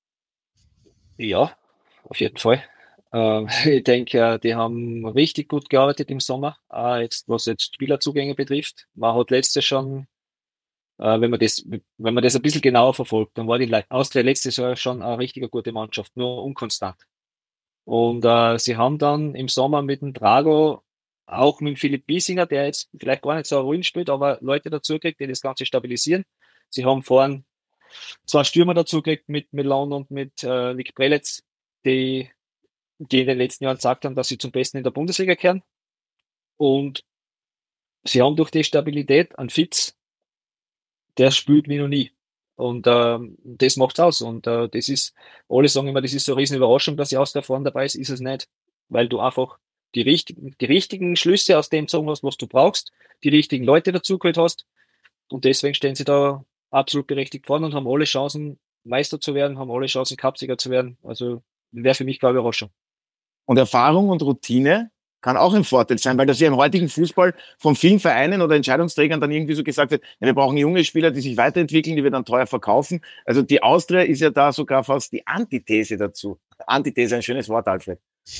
S3: Ja, auf jeden Fall. Ähm, ich denke, die haben richtig gut gearbeitet im Sommer, äh, jetzt, was jetzt Spielerzugänge betrifft. Man hat letztes schon, äh, wenn man das, wenn man das ein bisschen genauer verfolgt, dann war die Austria letztes Jahr schon eine richtig gute Mannschaft, nur unkonstant. Und äh, sie haben dann im Sommer mit dem Drago, auch mit dem Philipp Biesinger, der jetzt vielleicht gar nicht so eine Rolle spielt, aber Leute dazu kriegt, die das Ganze stabilisieren. Sie haben vorhin zwei Stürmer dazu gekriegt mit Milan und mit äh, Nick Prelitz, die, die in den letzten Jahren gesagt haben, dass sie zum Besten in der Bundesliga kehren. Und sie haben durch die Stabilität einen Fitz, der spielt wie noch nie. Und ähm, das macht's aus. Und äh, das ist, alle sagen immer, das ist so eine riesen Überraschung, dass die Austria vorne dabei ist, ist es nicht. Weil du einfach die richtigen, die richtigen Schlüsse aus dem gezogen hast, was du brauchst, die richtigen Leute dazugeholt hast. Und deswegen stehen sie da absolut berechtigt vorne und haben alle Chancen, Meister zu werden, haben alle Chancen, Cupsieger zu werden. Also wäre für mich keine Überraschung.
S1: Und Erfahrung und Routine kann auch ein Vorteil sein, weil das ja im heutigen Fußball von vielen Vereinen oder Entscheidungsträgern dann irgendwie so gesagt wird, ja, wir brauchen junge Spieler, die sich weiterentwickeln, die wir dann teuer verkaufen. Also die Austria ist ja da sogar fast die Antithese dazu. Antithese, ein schönes Wort, Alfred.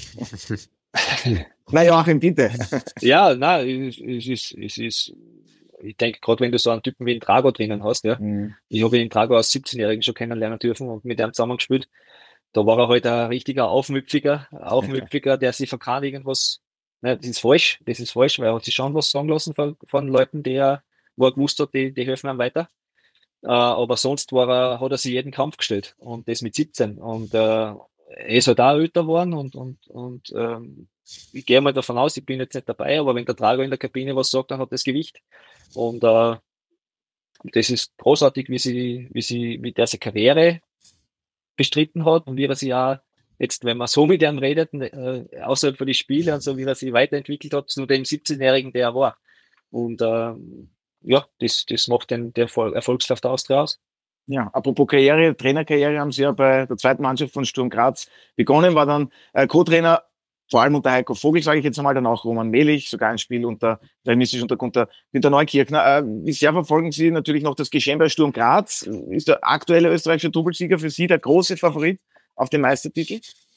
S1: Na Joachim, bitte.
S3: Ja, nein, es, es ist, es ist, ich denke, gerade wenn du so einen Typen wie den Drago drinnen hast, ja, mhm. Ich habe den Drago als siebzehnjährigen schon kennenlernen dürfen und mit dem zusammengespielt. Da war er halt ein richtiger Aufmüpfiger, Aufmüpfiger, der sich von keinem irgendwas, ne, das ist falsch, das ist falsch, weil er hat sich schon was sagen lassen von, von Leuten, die er, wo er gewusst hat, die, die helfen ihm weiter. Äh, aber sonst war er, hat er sich jeden Kampf gestellt und das mit siebzehn. Und äh, er ist halt auch älter geworden und, und, und ähm, ich gehe mal davon aus, ich bin jetzt nicht dabei, aber wenn der Drago in der Kabine was sagt, dann hat das Gewicht. Und äh, das ist großartig, wie sie, wie sie mit dieser Karriere bestritten hat und wie er sich auch jetzt, wenn man so mit ihm redet, äh, außerhalb von den Spielen und so, wie er sich weiterentwickelt hat, zu dem siebzehnjährigen, der er war. Und äh, ja, das, das macht den der Erfolg, Erfolgslauf der Austria aus.
S1: Ja, apropos Karriere, Trainerkarriere haben Sie ja bei der zweiten Mannschaft von Sturm Graz begonnen, war dann äh, Co-Trainer, vor allem unter Heiko Vogel, sage ich jetzt einmal, dann auch Roman Melich, sogar ein Spiel unter, remissisch unter Günter, Günter Neukirchner. Äh, wie sehr verfolgen Sie natürlich noch das Geschehen bei Sturm Graz? Ist der aktuelle österreichische Doublesieger für Sie der große Favorit auf den Meistertitel?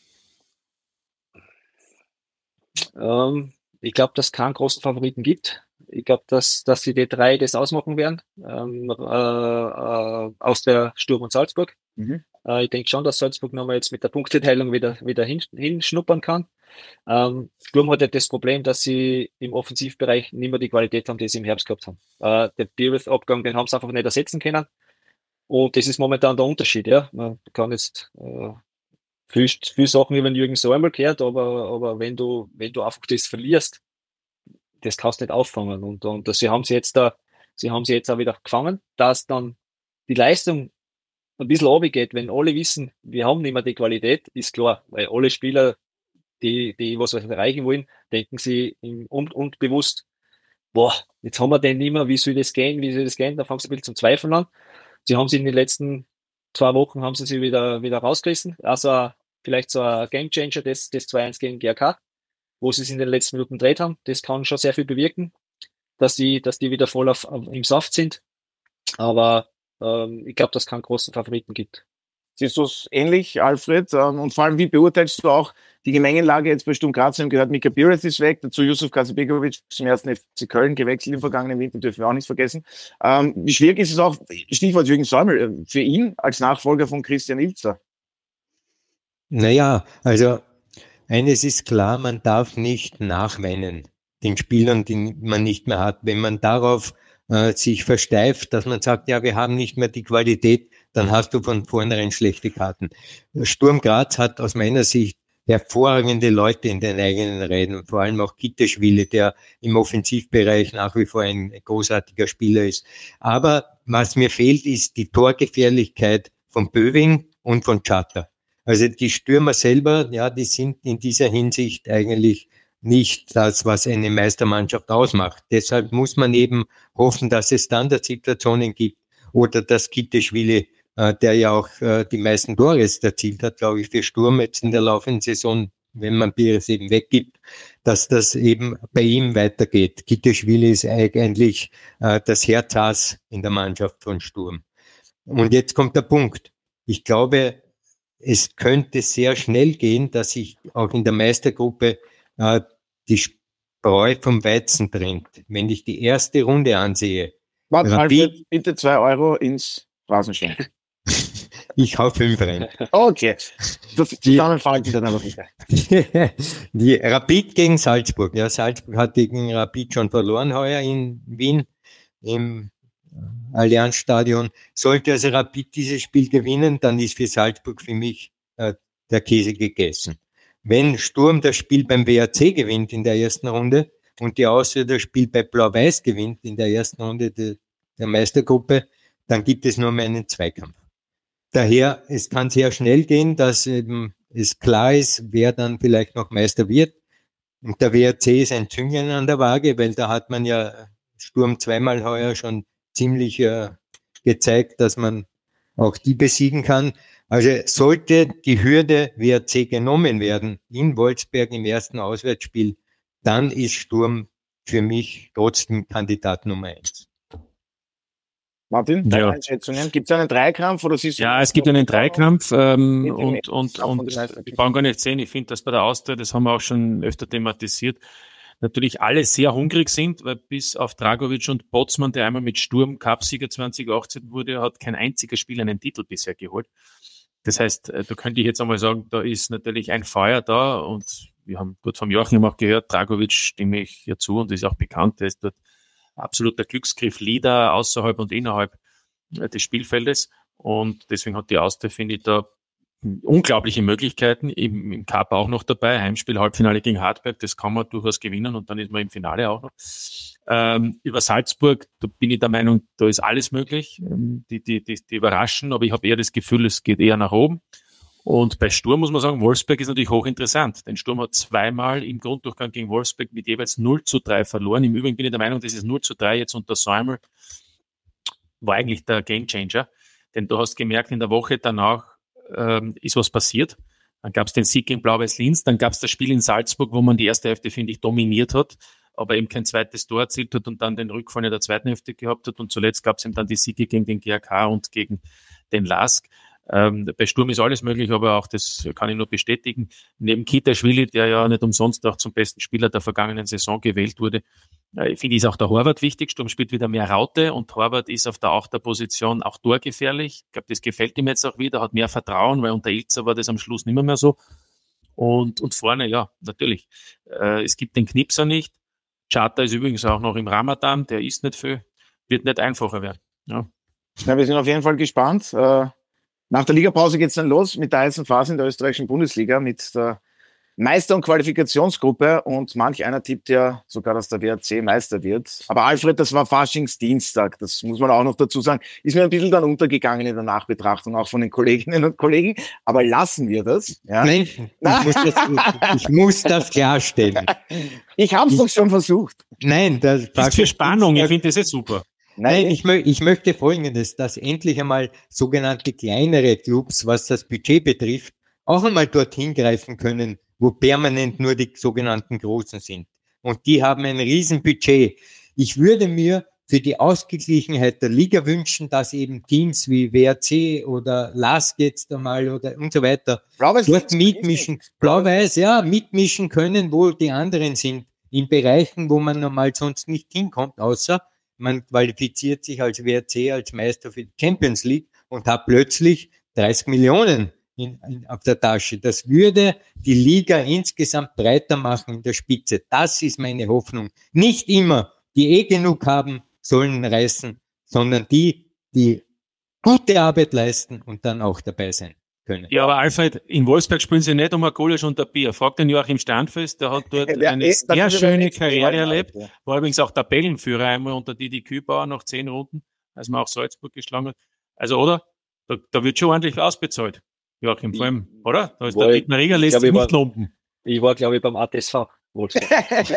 S3: Ähm, ich glaube, dass es keinen großen Favoriten gibt. Ich glaube, dass, dass sie die drei das ausmachen werden, ähm, äh, äh, aus der Sturm und Salzburg. Mhm. Äh, ich denke schon, dass Salzburg nochmal jetzt mit der Punkteteilung wieder, wieder hin, hinschnuppern kann. Ähm, Sturm hat ja das Problem, dass sie im Offensivbereich nicht mehr die Qualität haben, die sie im Herbst gehabt haben. Äh, der Beereth-Abgang, den haben sie einfach nicht ersetzen können. Und das ist momentan der Unterschied, ja. Man kann jetzt äh, viel, viel Sachen über den Jürgen so einmal gehört, aber, aber wenn du, wenn du einfach das verlierst, das kannst du nicht auffangen. Und, und sie haben sie jetzt da, sie haben sie jetzt auch wieder gefangen, dass dann die Leistung ein bisschen runtergeht, wenn alle wissen, wir haben nicht mehr die Qualität, ist klar, weil alle Spieler, die, die was erreichen wollen, denken sie im, und, und bewusst, boah, jetzt haben wir den nicht mehr, wie soll das gehen, wie soll das gehen, da fangen sie ein bisschen zum Zweifeln an. Sie haben sie in den letzten zwei Wochen, haben sie sie wieder, wieder rausgerissen, also vielleicht so ein Gamechanger, das, das zwei eins gegen G A K, wo sie es in den letzten Minuten gedreht haben, das kann schon sehr viel bewirken, dass die, dass die wieder voll auf, auf im Saft sind, aber ähm, ich glaube, dass es keinen großen Favoriten gibt.
S1: Siehst du es ähnlich, Alfred? Und vor allem, wie beurteilst du auch die Gemengelage jetzt bei Sturm Graz? Wir haben gehört, Mika Beereth ist weg, dazu Yusuf Kasabegovic zum ersten F C Köln gewechselt im vergangenen Winter, dürfen wir auch nicht vergessen. Ähm, wie schwierig ist es auch, Stichwort Jürgen Säumel, für ihn als Nachfolger von Christian Ilzer?
S4: Naja, also eines ist klar, man darf nicht nachweinen den Spielern, die man nicht mehr hat. Wenn man darauf äh, sich versteift, dass man sagt, ja, wir haben nicht mehr die Qualität, dann hast du von vornherein schlechte Karten. Sturm Graz hat aus meiner Sicht hervorragende Leute in den eigenen Reihen, vor allem auch Kitteschwili, der im Offensivbereich nach wie vor ein großartiger Spieler ist. Aber was mir fehlt, ist die Torgefährlichkeit von Böwing und von Chatter. Also die Stürmer selber, ja, die sind in dieser Hinsicht eigentlich nicht das, was eine Meistermannschaft ausmacht. Deshalb muss man eben hoffen, dass es Standardsituationen gibt oder dass Kitteschwili, äh, der ja auch äh, die meisten Tore erzielt hat, glaube ich, für Sturm jetzt in der laufenden Saison, wenn man Pires eben weggibt, dass das eben bei ihm weitergeht. Kitteschwili ist eigentlich äh, das Herz in der Mannschaft von Sturm. Und jetzt kommt der Punkt. Ich glaube, es könnte sehr schnell gehen, dass sich auch in der Meistergruppe äh, die Spreu vom Weizen trennt. Wenn ich die erste Runde ansehe.
S1: Warte, Alfred, bitte zwei Euro ins Phrasenschwein.
S4: Ich hau fünf rein.
S1: Okay. Das zusammenfallen dann aber nicht.
S4: Die Rapid gegen Salzburg. Ja, Salzburg hat gegen Rapid schon verloren heuer in Wien im Allianzstadion. Sollte also Rapid dieses Spiel gewinnen, dann ist für Salzburg für mich äh, der Käse gegessen. Wenn Sturm das Spiel beim W R C gewinnt in der ersten Runde und die Austria das Spiel bei Blau-Weiß gewinnt in der ersten Runde de, der Meistergruppe, dann gibt es nur mehr einen Zweikampf. Daher, es kann sehr schnell gehen, dass eben es klar ist, wer dann vielleicht noch Meister wird. Und der W R C ist ein Zünglein an der Waage, weil da hat man ja Sturm zweimal heuer schon ziemlich äh, gezeigt, dass man auch die besiegen kann. Also sollte die Hürde W R C genommen werden in Wolfsberg im ersten Auswärtsspiel, dann ist Sturm für mich trotzdem Kandidat Nummer eins.
S1: Martin, deine
S5: Ja.
S1: Einschätzungen? Gibt es einen Dreikampf oder siehst du?
S5: Ja, es gibt einen Dreikampf ähm,
S1: Mit dem
S5: und, und,
S1: Kampf von
S5: und
S1: den Meistertiteln.
S5: wir brauchen gar nicht sehen. Ich finde, dass bei der Austria, das haben wir auch schon öfter thematisiert, natürlich alle sehr hungrig sind, weil bis auf Dragovic und Botzmann, der einmal mit Sturm Cupsieger zwanzig achtzehn wurde, hat kein einziger Spieler einen Titel bisher geholt. Das heißt, da könnte ich jetzt einmal sagen, da ist natürlich ein Feuer da und wir haben gut vom Joachim auch gehört, Dragovic stimme ich hier zu und ist auch bekannt, der ist dort absoluter Glücksgriff, Leader außerhalb und innerhalb des Spielfeldes und deswegen hat die Austria, finde ich, da unglaubliche Möglichkeiten, im, im Cup auch noch dabei, Heimspiel, Halbfinale gegen Hartberg, das kann man durchaus gewinnen und dann ist man im Finale auch noch. Ähm, über Salzburg, da bin ich der Meinung, da ist alles möglich, ähm, die, die, die, die überraschen, aber ich habe eher das Gefühl, es geht eher nach oben. Und bei Sturm muss man sagen, Wolfsberg ist natürlich hochinteressant, denn Sturm hat zweimal im Grunddurchgang gegen Wolfsberg mit jeweils null zu drei verloren. Im Übrigen bin ich der Meinung, dieses null zu drei jetzt unter Säumel war eigentlich der Gamechanger, denn du hast gemerkt, in der Woche danach ähm, ist was passiert. Dann gab es den Sieg gegen Blau-Weiß-Linz, dann gab es das Spiel in Salzburg, wo man die erste Hälfte, finde ich, dominiert hat, aber eben kein zweites Tor erzielt hat und dann den Rückfall in der zweiten Hälfte gehabt hat und zuletzt gab es eben dann die Siege gegen den G A K und gegen den LASK. Ähm, bei Sturm ist alles möglich, aber auch das kann ich nur bestätigen. Neben Kitteschwili, der ja nicht umsonst auch zum besten Spieler der vergangenen Saison gewählt wurde, äh, finde ich, ist auch der Horvath wichtig. Sturm spielt wieder mehr Raute und Horvath ist auf der Achterposition auch torgefährlich. Ich glaube, das gefällt ihm jetzt auch wieder, hat mehr Vertrauen, weil unter Ilzer war das am Schluss nicht mehr, mehr so. Und, und vorne, ja, natürlich. Äh, es gibt den Knipser nicht. Chata ist übrigens auch noch im Ramadan, der isst nicht viel, wird nicht einfacher werden. Ja.
S1: Ja, wir sind auf jeden Fall gespannt. Äh, Nach der Ligapause geht's dann los mit der heißen Phase in der österreichischen Bundesliga, mit der Meister- und Qualifikationsgruppe und manch einer tippt ja sogar, dass der W R C Meister wird. Aber Alfred, das war Faschingsdienstag, das muss man auch noch dazu sagen. Ist mir ein bisschen dann untergegangen in der Nachbetrachtung, auch von den Kolleginnen und Kollegen. Aber lassen wir das. Ja?
S4: Nein, ich muss das, ich muss das klarstellen.
S1: Ich habe es doch schon versucht.
S4: Nein, das
S5: Das ist für Spannung, ich finde das jetzt super.
S4: Nein, ich, mö- ich möchte Folgendes, dass endlich einmal sogenannte kleinere Clubs, was das Budget betrifft, auch einmal dorthin greifen können, wo permanent nur die sogenannten Großen sind. Und die haben ein Riesenbudget. Ich würde mir für die Ausgeglichenheit der Liga wünschen, dass eben Teams wie W R C oder LASK jetzt einmal oder und so weiter
S1: Blau-Weiß
S4: dort mitmischen, Blau-Weiß, ja, mitmischen können, wo die anderen sind, in Bereichen, wo man normal sonst nicht hinkommt, außer man qualifiziert sich als W R C als Meister für die Champions League und hat plötzlich dreißig Millionen in, in, auf der Tasche. Das würde die Liga insgesamt breiter machen in der Spitze. Das ist meine Hoffnung. Nicht immer, die eh genug haben, sollen reißen, sondern die, die gute Arbeit leisten und dann auch dabei sein können.
S5: Ja, aber Alfred, in Wolfsberg spielen sie nicht um ein Gulasch und ein Bier. Frag den Joachim Standfest, der hat dort
S1: Der
S5: eine
S1: ist-
S5: sehr
S1: das ist
S5: schöne
S1: aber
S5: Karriere
S1: extrem
S5: erlebt.
S1: alt, ja.
S5: War übrigens auch Tabellenführer einmal unter Didi Kübauer nach zehn Runden, als man auch Salzburg geschlagen hat. Also, oder? Da, da wird schon ordentlich ausbezahlt. Joachim, vor allem, oder? Da ist der
S3: Wohl,
S5: Dietmar Rieger,
S3: ich
S5: lässt
S3: glaub,
S5: sich
S3: ich war-
S5: nicht lumpen.
S3: Ich war, glaube ich, beim A T S V Wolfsburg.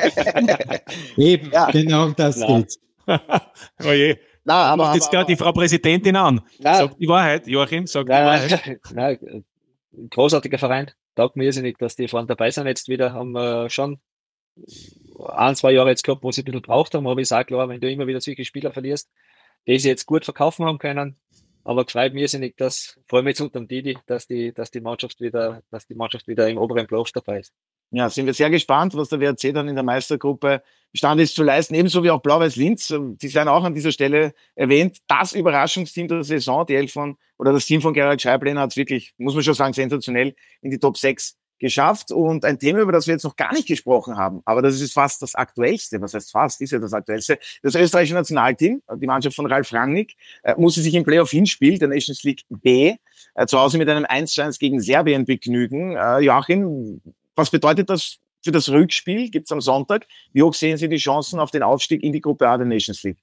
S4: Eben,
S1: Ja.
S4: genau um das
S3: Nein.
S4: geht's.
S5: Oh je.
S1: Na, aber,
S5: Macht jetzt
S1: aber,
S5: gerade die Frau Präsidentin an.
S3: Nein.
S5: Sag die Wahrheit, Joachim, sag die Wahrheit.
S3: Nein, nein, nein, großartiger Verein. Taugt mir irrsinnig, dass die vorne dabei sind. Jetzt wieder haben wir schon ein, zwei Jahre jetzt gehabt, wo sie ein bisschen braucht haben, aber ist auch klar, wenn du immer wieder solche Spieler verlierst, die sie jetzt gut verkaufen haben können. Aber gefreut mir irrsinnig, dass, vor allem jetzt unter dem Didi, dass die, dass die Mannschaft wieder, dass die Mannschaft wieder im oberen Playoffs dabei ist.
S1: ja, sind wir sehr gespannt, was der W R C dann in der Meistergruppe imstande ist zu leisten, ebenso wie auch Blau-Weiß Linz. Die seien auch an dieser Stelle erwähnt. Das Überraschungsteam der Saison, die Elf von, oder das Team von Gerald Scheiblein hat es wirklich, muss man schon sagen, sensationell in die Top sechs geschafft. Und ein Thema, über das wir jetzt noch gar nicht gesprochen haben, aber das ist fast das Aktuellste. Was heißt fast? Ist ja das Aktuellste. Das österreichische Nationalteam, die Mannschaft von Ralf Rangnick, äh, musste sich im Playoff Hinspiel der Nations League B äh, zu Hause mit einem eins zu eins gegen Serbien begnügen. Äh, Joachim, was bedeutet das für das Rückspiel? Gibt's am Sonntag? Wie hoch sehen Sie die Chancen auf den Aufstieg in die Gruppe A der Nations League?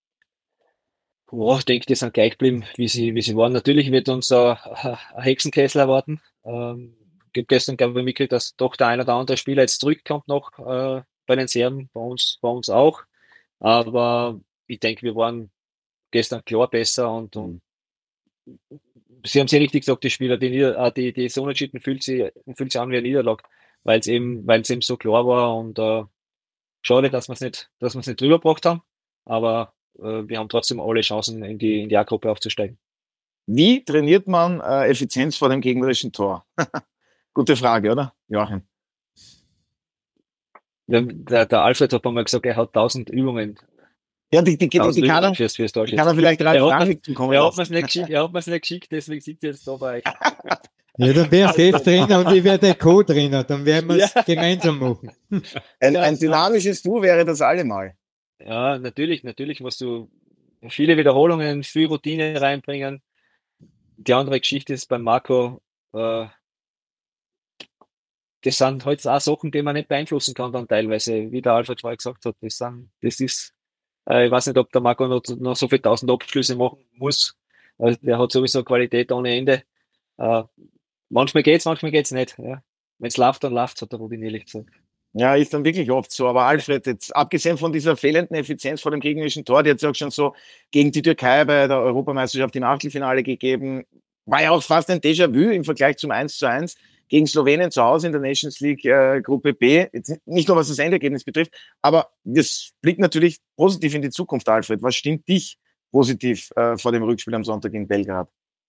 S3: Boah, ich denke, die sind gleich geblieben, wie sie, wie sie waren. Natürlich wird uns ein, ein Hexenkessel erwarten. Ähm, gibt gestern, glaube ich, mitgekriegt, dass doch der ein oder andere Spieler jetzt zurückkommt noch äh, bei den Serben, bei uns, bei uns auch. Aber ich denke, wir waren gestern klar besser und, und Sie haben sehr richtig gesagt, die Spieler, die, Nieder äh, die, die so unentschieden fühlt sie, fühlt sie an wie eine Niederlage, weil es eben, weil es eben so klar war und äh, schade, dass wir es nicht, dass wir es nicht drüber gebracht haben, aber äh, wir haben trotzdem alle Chancen, in die, in die A-Gruppe aufzusteigen.
S1: Wie trainiert man äh, Effizienz vor dem gegnerischen Tor? Gute Frage, oder? Joachim.
S3: Der, der Alfred hat einmal gesagt, er hat tausend Übungen.
S1: Ja, die, die, die, die, die kann er,
S3: fürs, fürs
S1: die kann er vielleicht drei
S3: Er hat
S1: Fragen
S3: mir's-
S1: zukommen
S3: Er hat
S1: lassen.
S3: mir's nicht geschickt, er hat mir's nicht geschickt, deswegen sitzt er jetzt da bei euch.
S4: Ja, dann wäre Cheftrainer und ich wäre der Co-Trainer. Dann werden wir es
S3: Ja.
S4: gemeinsam machen.
S1: Ein, ein dynamisches Du wäre das allemal.
S3: Ja, natürlich, natürlich musst du viele Wiederholungen, viel Routine reinbringen. Die andere Geschichte ist beim Marco, äh, das sind halt auch Sachen, die man nicht beeinflussen kann dann teilweise, wie der Alfred vorher gesagt hat. Das sind, das ist, äh, ich weiß nicht, ob der Marco noch, noch so viele tausend Abschlüsse machen muss. Also der hat sowieso Qualität ohne Ende. Äh, manchmal geht's, manchmal geht's nicht. Ja. Wenn's läuft, dann läuft's, hat der Rudin ehrlich gesagt.
S1: Ja, ist dann wirklich oft so. Aber Alfred, jetzt abgesehen von dieser fehlenden Effizienz vor dem gegnerischen Tor, die hat es auch schon so gegen die Türkei bei der Europameisterschaft im Achtelfinale gegeben, war ja auch fast ein Déjà-vu im Vergleich zum eins zu eins gegen Slowenien zu Hause in der Nations League äh, Gruppe B. Jetzt nicht nur was das Endergebnis betrifft, aber das blickt natürlich positiv in die Zukunft, Alfred. Was stimmt dich positiv äh, vor dem Rückspiel am Sonntag in Belgrad?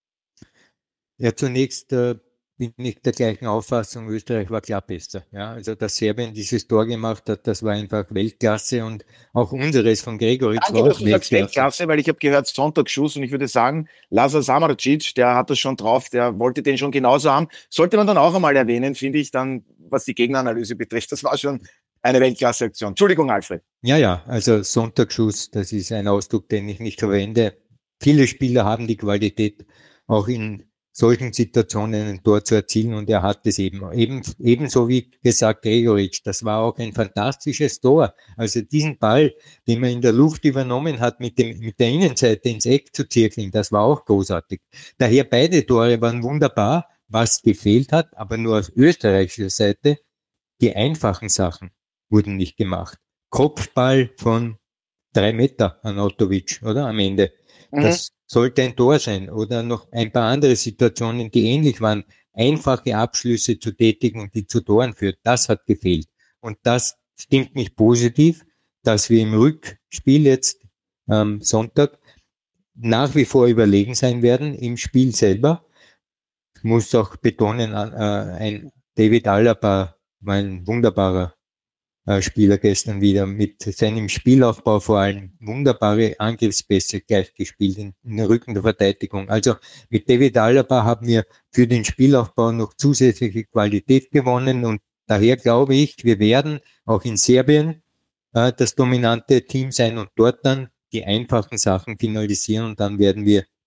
S4: Ja, zunächst äh, bin ich der gleichen Auffassung, Österreich war klar besser. Ja, also, dass Serbien dieses Tor gemacht hat, das war einfach Weltklasse und auch unseres von Gregoritsch
S1: Danke,
S4: war
S1: dass
S4: auch
S1: du sagst
S4: Weltklasse.
S1: Weltklasse, weil ich habe gehört Sonntagsschuss und ich würde sagen, Lazar Samardzic, der hat das schon drauf, der wollte den schon genauso haben. Sollte man dann auch einmal erwähnen, finde ich dann, was die Gegneranalyse betrifft. Das war schon eine Weltklasse-Aktion. Entschuldigung, Alfred.
S4: Ja, ja, also Sonntagsschuss, das ist ein Ausdruck, den ich nicht verwende. Viele Spieler haben die Qualität, auch in solchen Situationen ein Tor zu erzielen und er hat es eben. eben ebenso wie gesagt Gregoritsch, das war auch ein fantastisches Tor. Also diesen Ball, den man in der Luft übernommen hat, mit, dem, mit der Innenseite ins Eck zu zirkeln, das war auch großartig. Daher beide Tore waren wunderbar, was gefehlt hat, aber nur aus österreichischer Seite, die einfachen Sachen wurden nicht gemacht. Kopfball von drei Meter an Autovic, oder? Am Ende. Das sollte ein Tor sein. Oder noch ein paar andere Situationen, die ähnlich waren. Einfache Abschlüsse zu tätigen, die zu Toren führt. Das hat gefehlt. Und das stimmt mich positiv, dass wir im Rückspiel jetzt am Sonntag nach wie vor überlegen sein werden im Spiel selber. Ich muss auch betonen, äh, ein David Alaba war ein wunderbarer Spieler gestern wieder mit seinem Spielaufbau vor allem wunderbare Angriffspässe gleich gespielt in, in der Rücken der Verteidigung. Also mit David Alaba haben wir für den Spielaufbau noch zusätzliche Qualität gewonnen und daher glaube ich, wir werden auch in Serbien äh, das dominante Team sein und dort dann die einfachen Sachen finalisieren und dann werden wir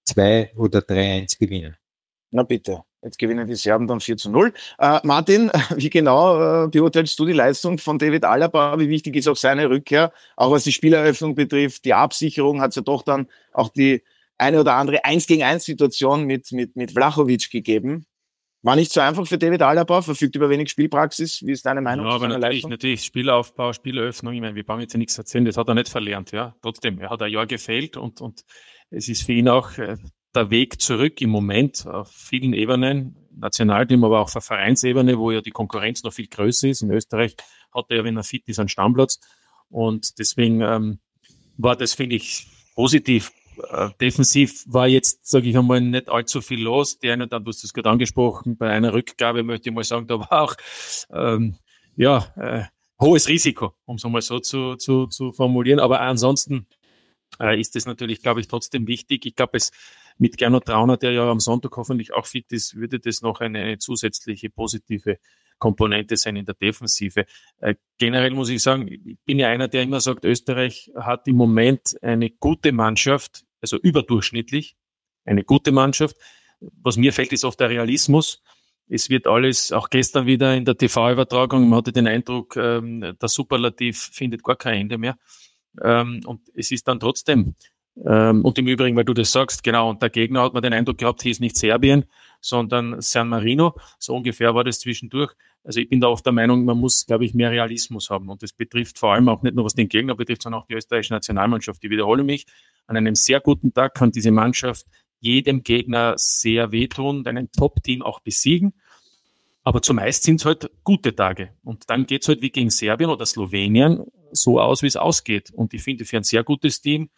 S4: zwei oder drei eins gewinnen.
S1: Na bitte, jetzt gewinnen die Serben dann vier zu null. Äh, Martin, wie genau äh, beurteilst du die Leistung von David Alaba? Wie wichtig ist auch seine Rückkehr? Auch was die Spieleröffnung betrifft, die Absicherung, hat es ja doch dann auch die eine oder andere eins gegen eins Situation mit, mit, mit Vlahovic gegeben. War nicht so einfach für David Alaba, verfügt über wenig Spielpraxis. Wie ist deine Meinung
S5: Ja,
S1: zu
S5: aber
S1: seiner
S5: natürlich,
S1: Leistung?
S5: natürlich Spielaufbau, Spieleröffnung, ich meine, wir brauchen jetzt ja nichts erzählen, das hat er nicht verlernt, ja. Trotzdem, er hat ein Jahr gefehlt und, und es ist für ihn auch äh, der Weg zurück im Moment auf vielen Ebenen, Nationalteam, aber auch auf der Vereinsebene, wo ja die Konkurrenz noch viel größer ist. In Österreich hat er ja, wenn er fit ist, einen Stammplatz und deswegen ähm, war das, finde ich, positiv. Äh, defensiv war jetzt, sage ich einmal, nicht allzu viel los. Die eine, dann, du hast das gerade angesprochen, bei einer Rückgabe möchte ich mal sagen, da war auch ähm, ja äh, hohes Risiko, um es einmal so zu, zu, zu formulieren. Aber ansonsten äh, ist es natürlich, glaube ich, trotzdem wichtig. Ich glaube, es mit Gernot Trauner, der ja am Sonntag hoffentlich auch fit ist, würde das noch eine, eine zusätzliche positive Komponente sein in der Defensive. Äh, generell muss ich sagen, ich bin ja einer, der immer sagt, Österreich hat im Moment eine gute Mannschaft, also überdurchschnittlich, eine gute Mannschaft. Was mir fällt, ist oft der Realismus. Es wird alles, auch gestern wieder in der T V-Übertragung, man hatte den Eindruck, ähm, der Superlativ findet gar kein Ende mehr. Ähm, und es ist dann trotzdem, ähm, und im Übrigen, weil du das sagst, genau, und der Gegner hat man den Eindruck gehabt, hier ist nicht Serbien, sondern San Marino. So ungefähr war das zwischendurch. Also ich bin da oft der Meinung, man muss, glaube ich, mehr Realismus haben. Und das betrifft vor allem auch nicht nur, was den Gegner betrifft, sondern auch die österreichische Nationalmannschaft. Ich wiederhole mich, an einem sehr guten Tag kann diese Mannschaft jedem Gegner sehr wehtun und einen Top-Team auch besiegen. Aber zumeist sind es halt gute Tage. Und dann geht es halt wie gegen Serbien oder Slowenien so aus, wie es ausgeht. Und ich finde, für ein sehr gutes Team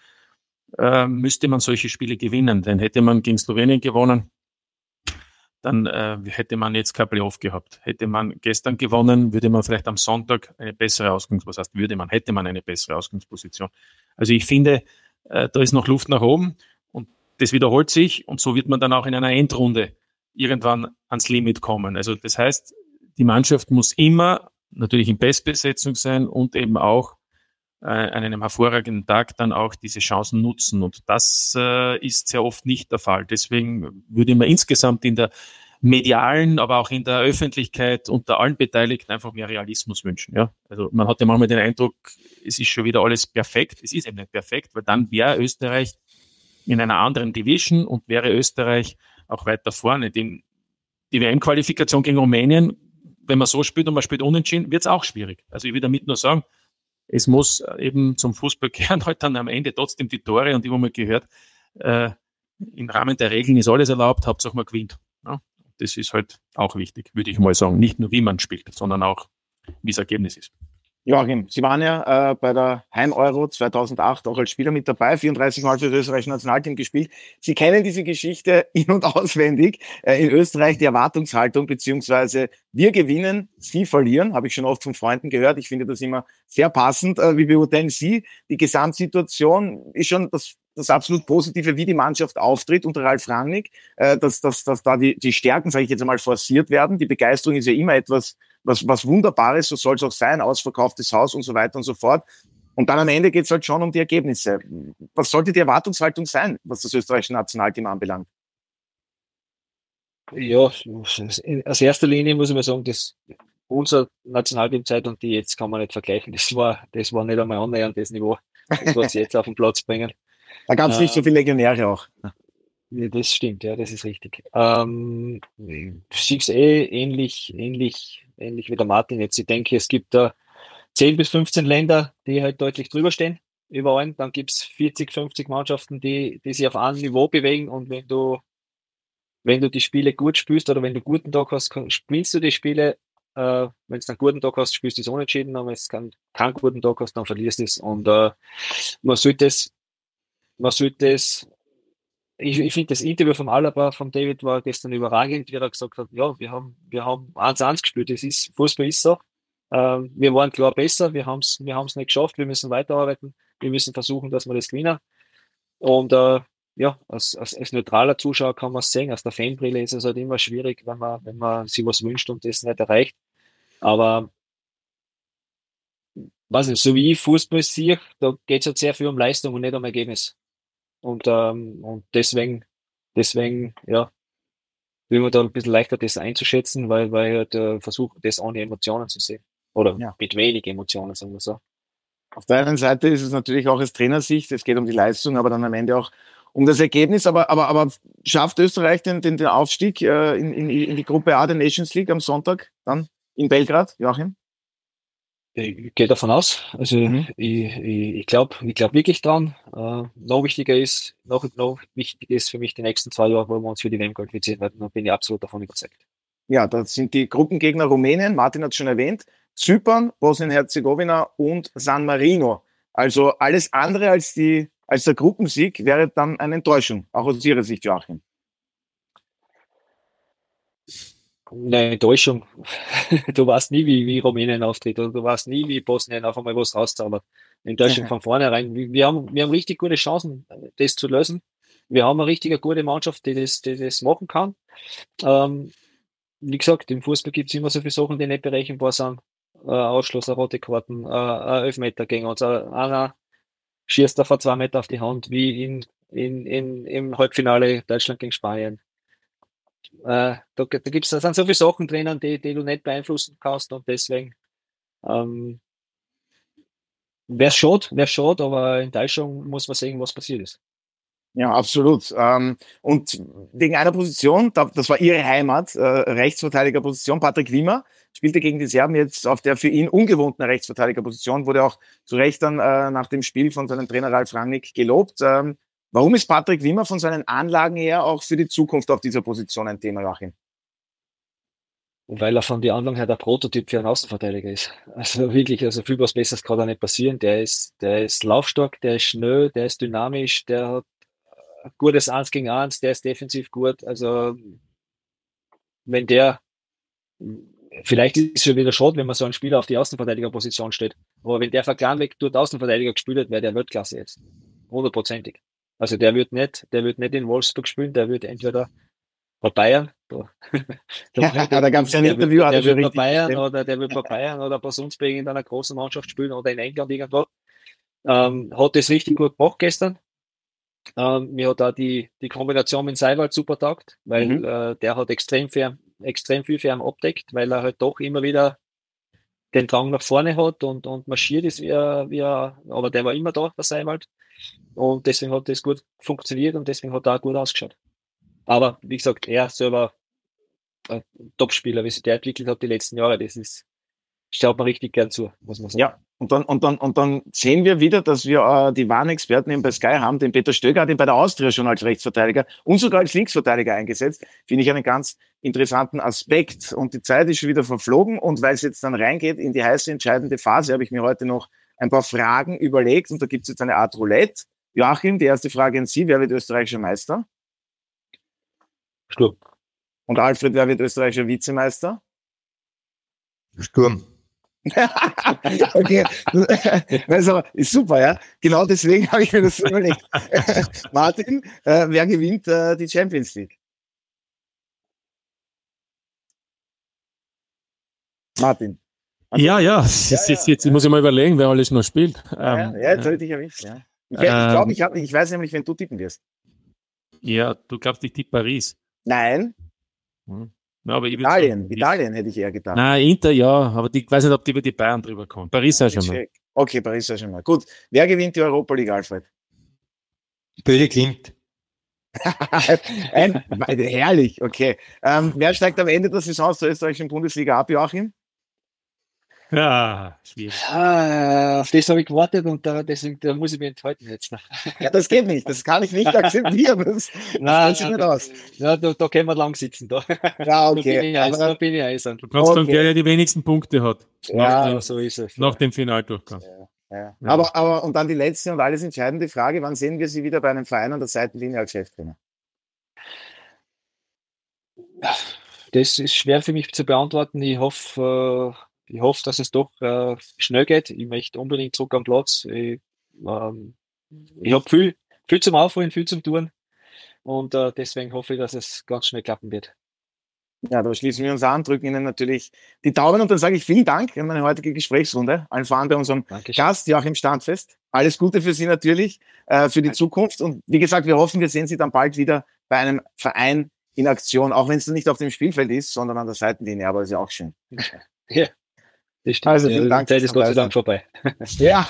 S5: äh, müsste man solche Spiele gewinnen. Denn hätte man gegen Slowenien gewonnen, dann äh, hätte man jetzt kein Playoff gehabt. Hätte man gestern gewonnen, würde man vielleicht am Sonntag eine bessere Ausgangs-, was heißt würde man, hätte man eine bessere Ausgangsposition. Also ich finde, äh, da ist noch Luft nach oben und das wiederholt sich und so wird man dann auch in einer Endrunde irgendwann ans Limit kommen. Also das heißt, die Mannschaft muss immer natürlich in Bestbesetzung sein und eben auch äh, an einem hervorragenden Tag dann auch diese Chancen nutzen. Und das äh, ist sehr oft nicht der Fall. Deswegen würde ich mir insgesamt in der medialen, aber auch in der Öffentlichkeit unter allen Beteiligten einfach mehr Realismus wünschen. Ja? Also man hat ja manchmal den Eindruck, es ist schon wieder alles perfekt. Es ist eben nicht perfekt, weil dann wäre Österreich in einer anderen Division und wäre Österreich auch weiter vorne. Die, die W M-Qualifikation gegen Rumänien, wenn man so spielt und man spielt unentschieden, wird es auch schwierig. Also ich will damit nur sagen, es muss eben zum Fußball gehören halt dann am Ende trotzdem die Tore und ich habe mal gehört, äh, im Rahmen der Regeln ist alles erlaubt, Hauptsache man gewinnt. Ja? Das ist halt auch wichtig, würde ich mal sagen. Nicht nur wie man spielt, sondern auch wie das Ergebnis ist.
S1: Joachim, Sie waren ja äh, bei der Heim-Euro zweitausendacht auch als Spieler mit dabei, vierunddreißig Mal für das österreichische Nationalteam gespielt. Sie kennen diese Geschichte in- und auswendig. Äh, in Österreich die Erwartungshaltung, beziehungsweise wir gewinnen, Sie verlieren, habe ich schon oft von Freunden gehört. Ich finde das immer sehr passend. Äh, wie beurteilen Sie die Gesamtsituation? Ist schon das, das absolut Positive, wie die Mannschaft auftritt unter Ralf Rangnick, äh, dass, dass, dass da die, die Stärken, sage ich jetzt einmal, forciert werden. Die Begeisterung ist ja immer etwas Was, was Wunderbares, so soll es auch sein, ausverkauftes Haus und so weiter und so fort. Und dann am Ende geht es halt schon um die Ergebnisse. Was sollte die Erwartungshaltung sein, was das österreichische Nationalteam anbelangt?
S3: Ja, als erster Linie muss ich mal sagen, dass unser Nationalteamzeit und die jetzt kann man nicht vergleichen. Das war, das war nicht einmal annähernd das Niveau, das was sie jetzt auf den Platz bringen.
S1: Da gab es nicht so
S3: Ähm,
S1: viele Legionäre auch.
S3: Ja, das stimmt, ja, das ist richtig. Ähm, du siehst eh ähnlich, ähnlich, ähnlich wie der Martin jetzt. Ich denke, es gibt da zehn bis fünfzehn Länder, die halt deutlich drüber stehen, über allen. Dann gibt's vierzig, fünfzig Mannschaften, die, die sich auf einem Niveau bewegen. Und wenn du, wenn du die Spiele gut spielst oder wenn du einen guten Tag hast, kann- spielst du die Spiele. Äh, wenn du einen guten Tag hast, spielst du es unentschieden. Aber wenn du keinen, keinen guten Tag hast, dann verlierst du es. Und äh, man sollte es, man sollte es Ich, ich finde, das Interview vom Alaba, von David, war gestern überragend, wie er gesagt hat, ja, wir haben, wir haben eins eins gespielt. Das ist, Fußball ist so. Ähm, wir waren klar besser, wir haben es, wir haben es nicht geschafft, wir müssen weiterarbeiten, wir müssen versuchen, dass wir das gewinnen. Und äh, ja, als, als, als neutraler Zuschauer kann man es sehen. Aus der Fanbrille ist es halt immer schwierig, wenn man, wenn man sich was wünscht und das nicht erreicht. Aber weiß nicht, so wie ich Fußball sehe, da geht es halt sehr viel um Leistung und nicht um Ergebnis. Und, ähm, und deswegen deswegen, ja, will man da ein bisschen leichter das einzuschätzen, weil, weil halt äh, versuche, das ohne Emotionen zu sehen. Oder
S1: Ja.
S3: mit wenig Emotionen, sagen wir so.
S1: Auf der einen Seite ist es natürlich auch aus Trainersicht, es geht um die Leistung, aber dann am Ende auch um das Ergebnis. Aber, aber, aber schafft Österreich den, den, den Aufstieg äh, in, in, in die Gruppe A der Nations League am Sonntag dann in Belgrad, Joachim?
S3: Ich gehe davon aus. Also
S1: Mhm.
S3: ich, ich, ich glaube ich glaub wirklich dran. Äh, noch wichtiger ist, noch, noch wichtig ist für mich die nächsten zwei Jahre, wo wir uns für die W M qualifizieren werden. Da bin ich absolut davon überzeugt.
S1: Ja, das sind die Gruppengegner Rumänien, Martin hat es schon erwähnt, Zypern, Bosnien-Herzegowina und San Marino. Also alles andere als die als der Gruppensieg wäre dann eine Enttäuschung, auch aus Ihrer Sicht, Joachim.
S3: Eine Enttäuschung. Du weißt nie, wie, wie Rumänien auftritt, oder du weißt nie, wie Bosnien auf einmal was rauszaubert. Enttäuschung von vornherein. Wir wir haben, wir haben richtig gute Chancen, das zu lösen. Wir haben eine richtig gute Mannschaft, die das, die das machen kann. Ähm, wie gesagt, im Fußball gibt es immer so viele Sachen, die nicht berechenbar sind. Äh, Ausschluss, eine rote Karten, äh, ein Elfmeter gegen uns. Äh, einer schießt da vor zwei Meter auf die Hand, wie in, in, in, im Halbfinale Deutschland gegen Spanien. Äh, da, da gibt's, da sind so viele Sachen drinnen, die, die du nicht beeinflussen kannst, und deswegen ähm, wäre schade, wäre schade, aber in Deutschland muss man sehen, was passiert ist.
S1: Ja, absolut. Ähm, und wegen einer Position, das war Ihre Heimat, äh, Rechtsverteidigerposition, Patrick Wimmer spielte gegen die Serben jetzt auf der für ihn ungewohnten Rechtsverteidigerposition, wurde auch zu Recht dann äh, nach dem Spiel von seinem Trainer Ralf Rangnick gelobt. Ähm, warum ist Patrick Wimmer von seinen Anlagen her auch für die Zukunft auf dieser Position ein Thema, Joachim?
S3: Weil er von den Anlagen her der Prototyp für einen Außenverteidiger ist. Also wirklich, also viel was Besseres kann da nicht passieren. Der ist, der ist laufstark, der ist schnell, der ist dynamisch, der hat ein gutes Eins gegen Eins, der ist defensiv gut. Also wenn der, vielleicht ist es schon wieder schade, wenn man so einen Spieler auf die Außenverteidigerposition steht. Aber wenn der von weg dort Außenverteidiger gespielt hat, wäre der Weltklasse jetzt. Hundertprozentig. Also der wird nicht, der wird nicht in Wolfsburg spielen, der wird entweder bei Bayern, da,
S1: ja, da gab es ja ein Interview,
S3: der, der, der wird bei Bayern
S1: bestimmt.
S3: oder der wird bei Bayern oder bei Salzburg in einer großen Mannschaft spielen oder in England irgendwo. Ähm, hat das richtig gut gemacht gestern. Ähm, mir hat auch die, die Kombination mit Seiwald super taugt, weil
S1: Mhm.
S3: äh, der hat extrem viel, extrem viel für ihn abdeckt, weil er halt doch immer wieder den Drang nach vorne hat und, und marschiert ist, wie er, wie er, aber der war immer da, der Seiwald. Und deswegen hat das gut funktioniert und deswegen hat er auch gut ausgeschaut. Aber wie gesagt, er selber ein Topspieler, wie sich der entwickelt hat die letzten Jahre, das ist, schaut man richtig gern zu, muss man sagen.
S1: Ja, und dann, und dann, und dann sehen wir wieder, dass wir äh, die wahren Experten eben bei Sky haben. Den Peter Stöger hat ihn bei der Austria schon als Rechtsverteidiger und sogar als Linksverteidiger eingesetzt. Finde ich einen ganz interessanten Aspekt. Und die Zeit ist schon wieder verflogen. Und weil es jetzt dann reingeht in die heiße, entscheidende Phase, habe ich mir heute noch ein paar Fragen überlegt. Und da gibt es jetzt eine Art Roulette. Joachim, die erste Frage an Sie. Wer wird österreichischer Meister?
S3: Sturm.
S1: Und Alfred, wer wird österreichischer Vizemeister?
S4: Sturm.
S1: Okay, also ist super, ja. Genau deswegen habe ich mir das überlegt. Martin, äh, wer gewinnt äh, die Champions League? Martin. Also,
S5: ja, ja, jetzt,
S1: ja,
S5: jetzt,
S1: ja,
S5: jetzt
S1: ja.
S5: muss ich mal überlegen, wer alles noch spielt.
S1: Ja,
S5: Ähm,
S1: ja, jetzt habe ich dich erwischt. Ja. Ich, ich
S5: Ähm,
S1: glaube, ich, hab, ich weiß nämlich, wenn du tippen wirst.
S5: ja, du glaubst, ich tippe Paris.
S1: Nein,
S5: Hm. Ja, aber ich würd
S1: Italien.
S5: sagen,
S1: Italien hätte ich eher gedacht.
S5: Nein, Inter, ja, aber die, ich weiß nicht, ob die über die Bayern drüber kommen. Paris sei schon mal.
S1: Schwierig. Okay, Paris ist schon mal. Gut, wer gewinnt die Europa League, Alfred?
S4: Böde klingt.
S1: Ein, herrlich, okay. Ähm, wer steigt am Ende der Saison aus der österreichischen Bundesliga ab, Joachim?
S5: Ja, schwierig.
S3: Ah, auf das habe ich gewartet und da, deswegen da muss ich mich enthalten jetzt.
S1: Ja, das geht nicht. Das kann ich nicht akzeptieren. Das,
S3: Nein,
S1: das geht nicht aus.
S3: Ja, da, da können wir lang sitzen. Da,
S1: Ja,
S3: da bin
S1: okay.
S3: ich eisern.
S1: Aber,
S3: Da bin ich eisern.
S5: Du kannst
S1: Okay.
S5: sagen, der, der die wenigsten Punkte hat.
S1: Ja,
S5: nach,
S3: Ja,
S5: dem,
S3: so ist es.
S5: nach dem Finaldurchgang.
S1: ja.
S5: Ja.
S1: aber, aber, und dann die letzte und alles entscheidende Frage. Wann sehen wir Sie wieder bei einem Verein an der Seitenlinie als Cheftrainer?
S3: Das ist schwer für mich zu beantworten. Ich hoffe, äh, ich hoffe, dass es doch äh, schnell geht. Ich möchte unbedingt zurück am Platz. Ich, ähm, ich habe viel, viel zum Aufholen, viel zum Tun. Und äh, deswegen hoffe ich, dass es ganz schnell klappen wird.
S1: Ja, da schließen wir uns an, drücken Ihnen natürlich die Daumen und dann sage ich vielen Dank an meine heutige Gesprächsrunde. Allen voran bei unserem
S3: Dankeschön.
S1: Gast, Joachim Standfest. Alles Gute für Sie natürlich, äh, für die
S3: Danke.
S1: Zukunft. Und wie gesagt, wir hoffen, wir sehen Sie dann bald wieder bei einem Verein in Aktion, auch wenn es nicht auf dem Spielfeld ist, sondern an der Seitenlinie, aber ist ja auch schön.
S3: Ja, das stimmt.
S1: Also,
S3: Ja,
S1: vielen
S3: die
S1: Dank.
S3: Zeit ist Gott sei Dank vorbei.
S1: Ja.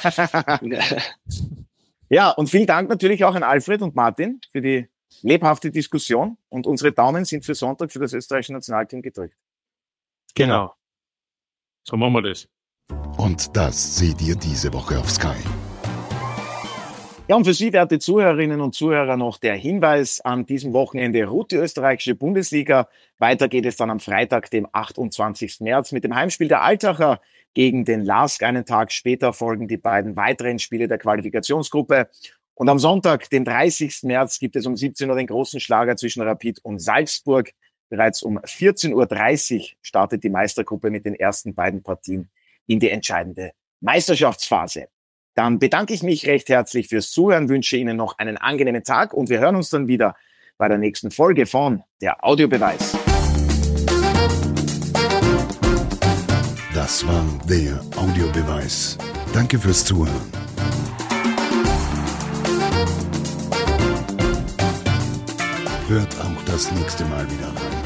S1: Ja, und vielen Dank natürlich auch an Alfred und Martin für die lebhafte Diskussion, und unsere Daumen sind für Sonntag für das österreichische Nationalteam gedrückt.
S5: Genau. So machen wir das.
S2: Und das seht ihr diese Woche auf Sky.
S1: Ja, und für Sie, werte Zuhörerinnen und Zuhörer, noch der Hinweis: An diesem Wochenende ruht die österreichische Bundesliga. Weiter geht es dann am Freitag, dem achtundzwanzigsten März, mit dem Heimspiel der Altacher gegen den Lask. Einen Tag später folgen die beiden weiteren Spiele der Qualifikationsgruppe. Und am Sonntag, dem dreißigsten März, gibt es um siebzehn Uhr den großen Schlager zwischen Rapid und Salzburg. Bereits um vierzehn Uhr dreißig startet die Meistergruppe mit den ersten beiden Partien in die entscheidende Meisterschaftsphase. Dann bedanke ich mich recht herzlich fürs Zuhören, wünsche Ihnen noch einen angenehmen Tag, und wir hören uns dann wieder bei der nächsten Folge von Der Audiobeweis.
S2: Das war der Audiobeweis. Danke fürs Zuhören. Hört auch das nächste Mal wieder rein.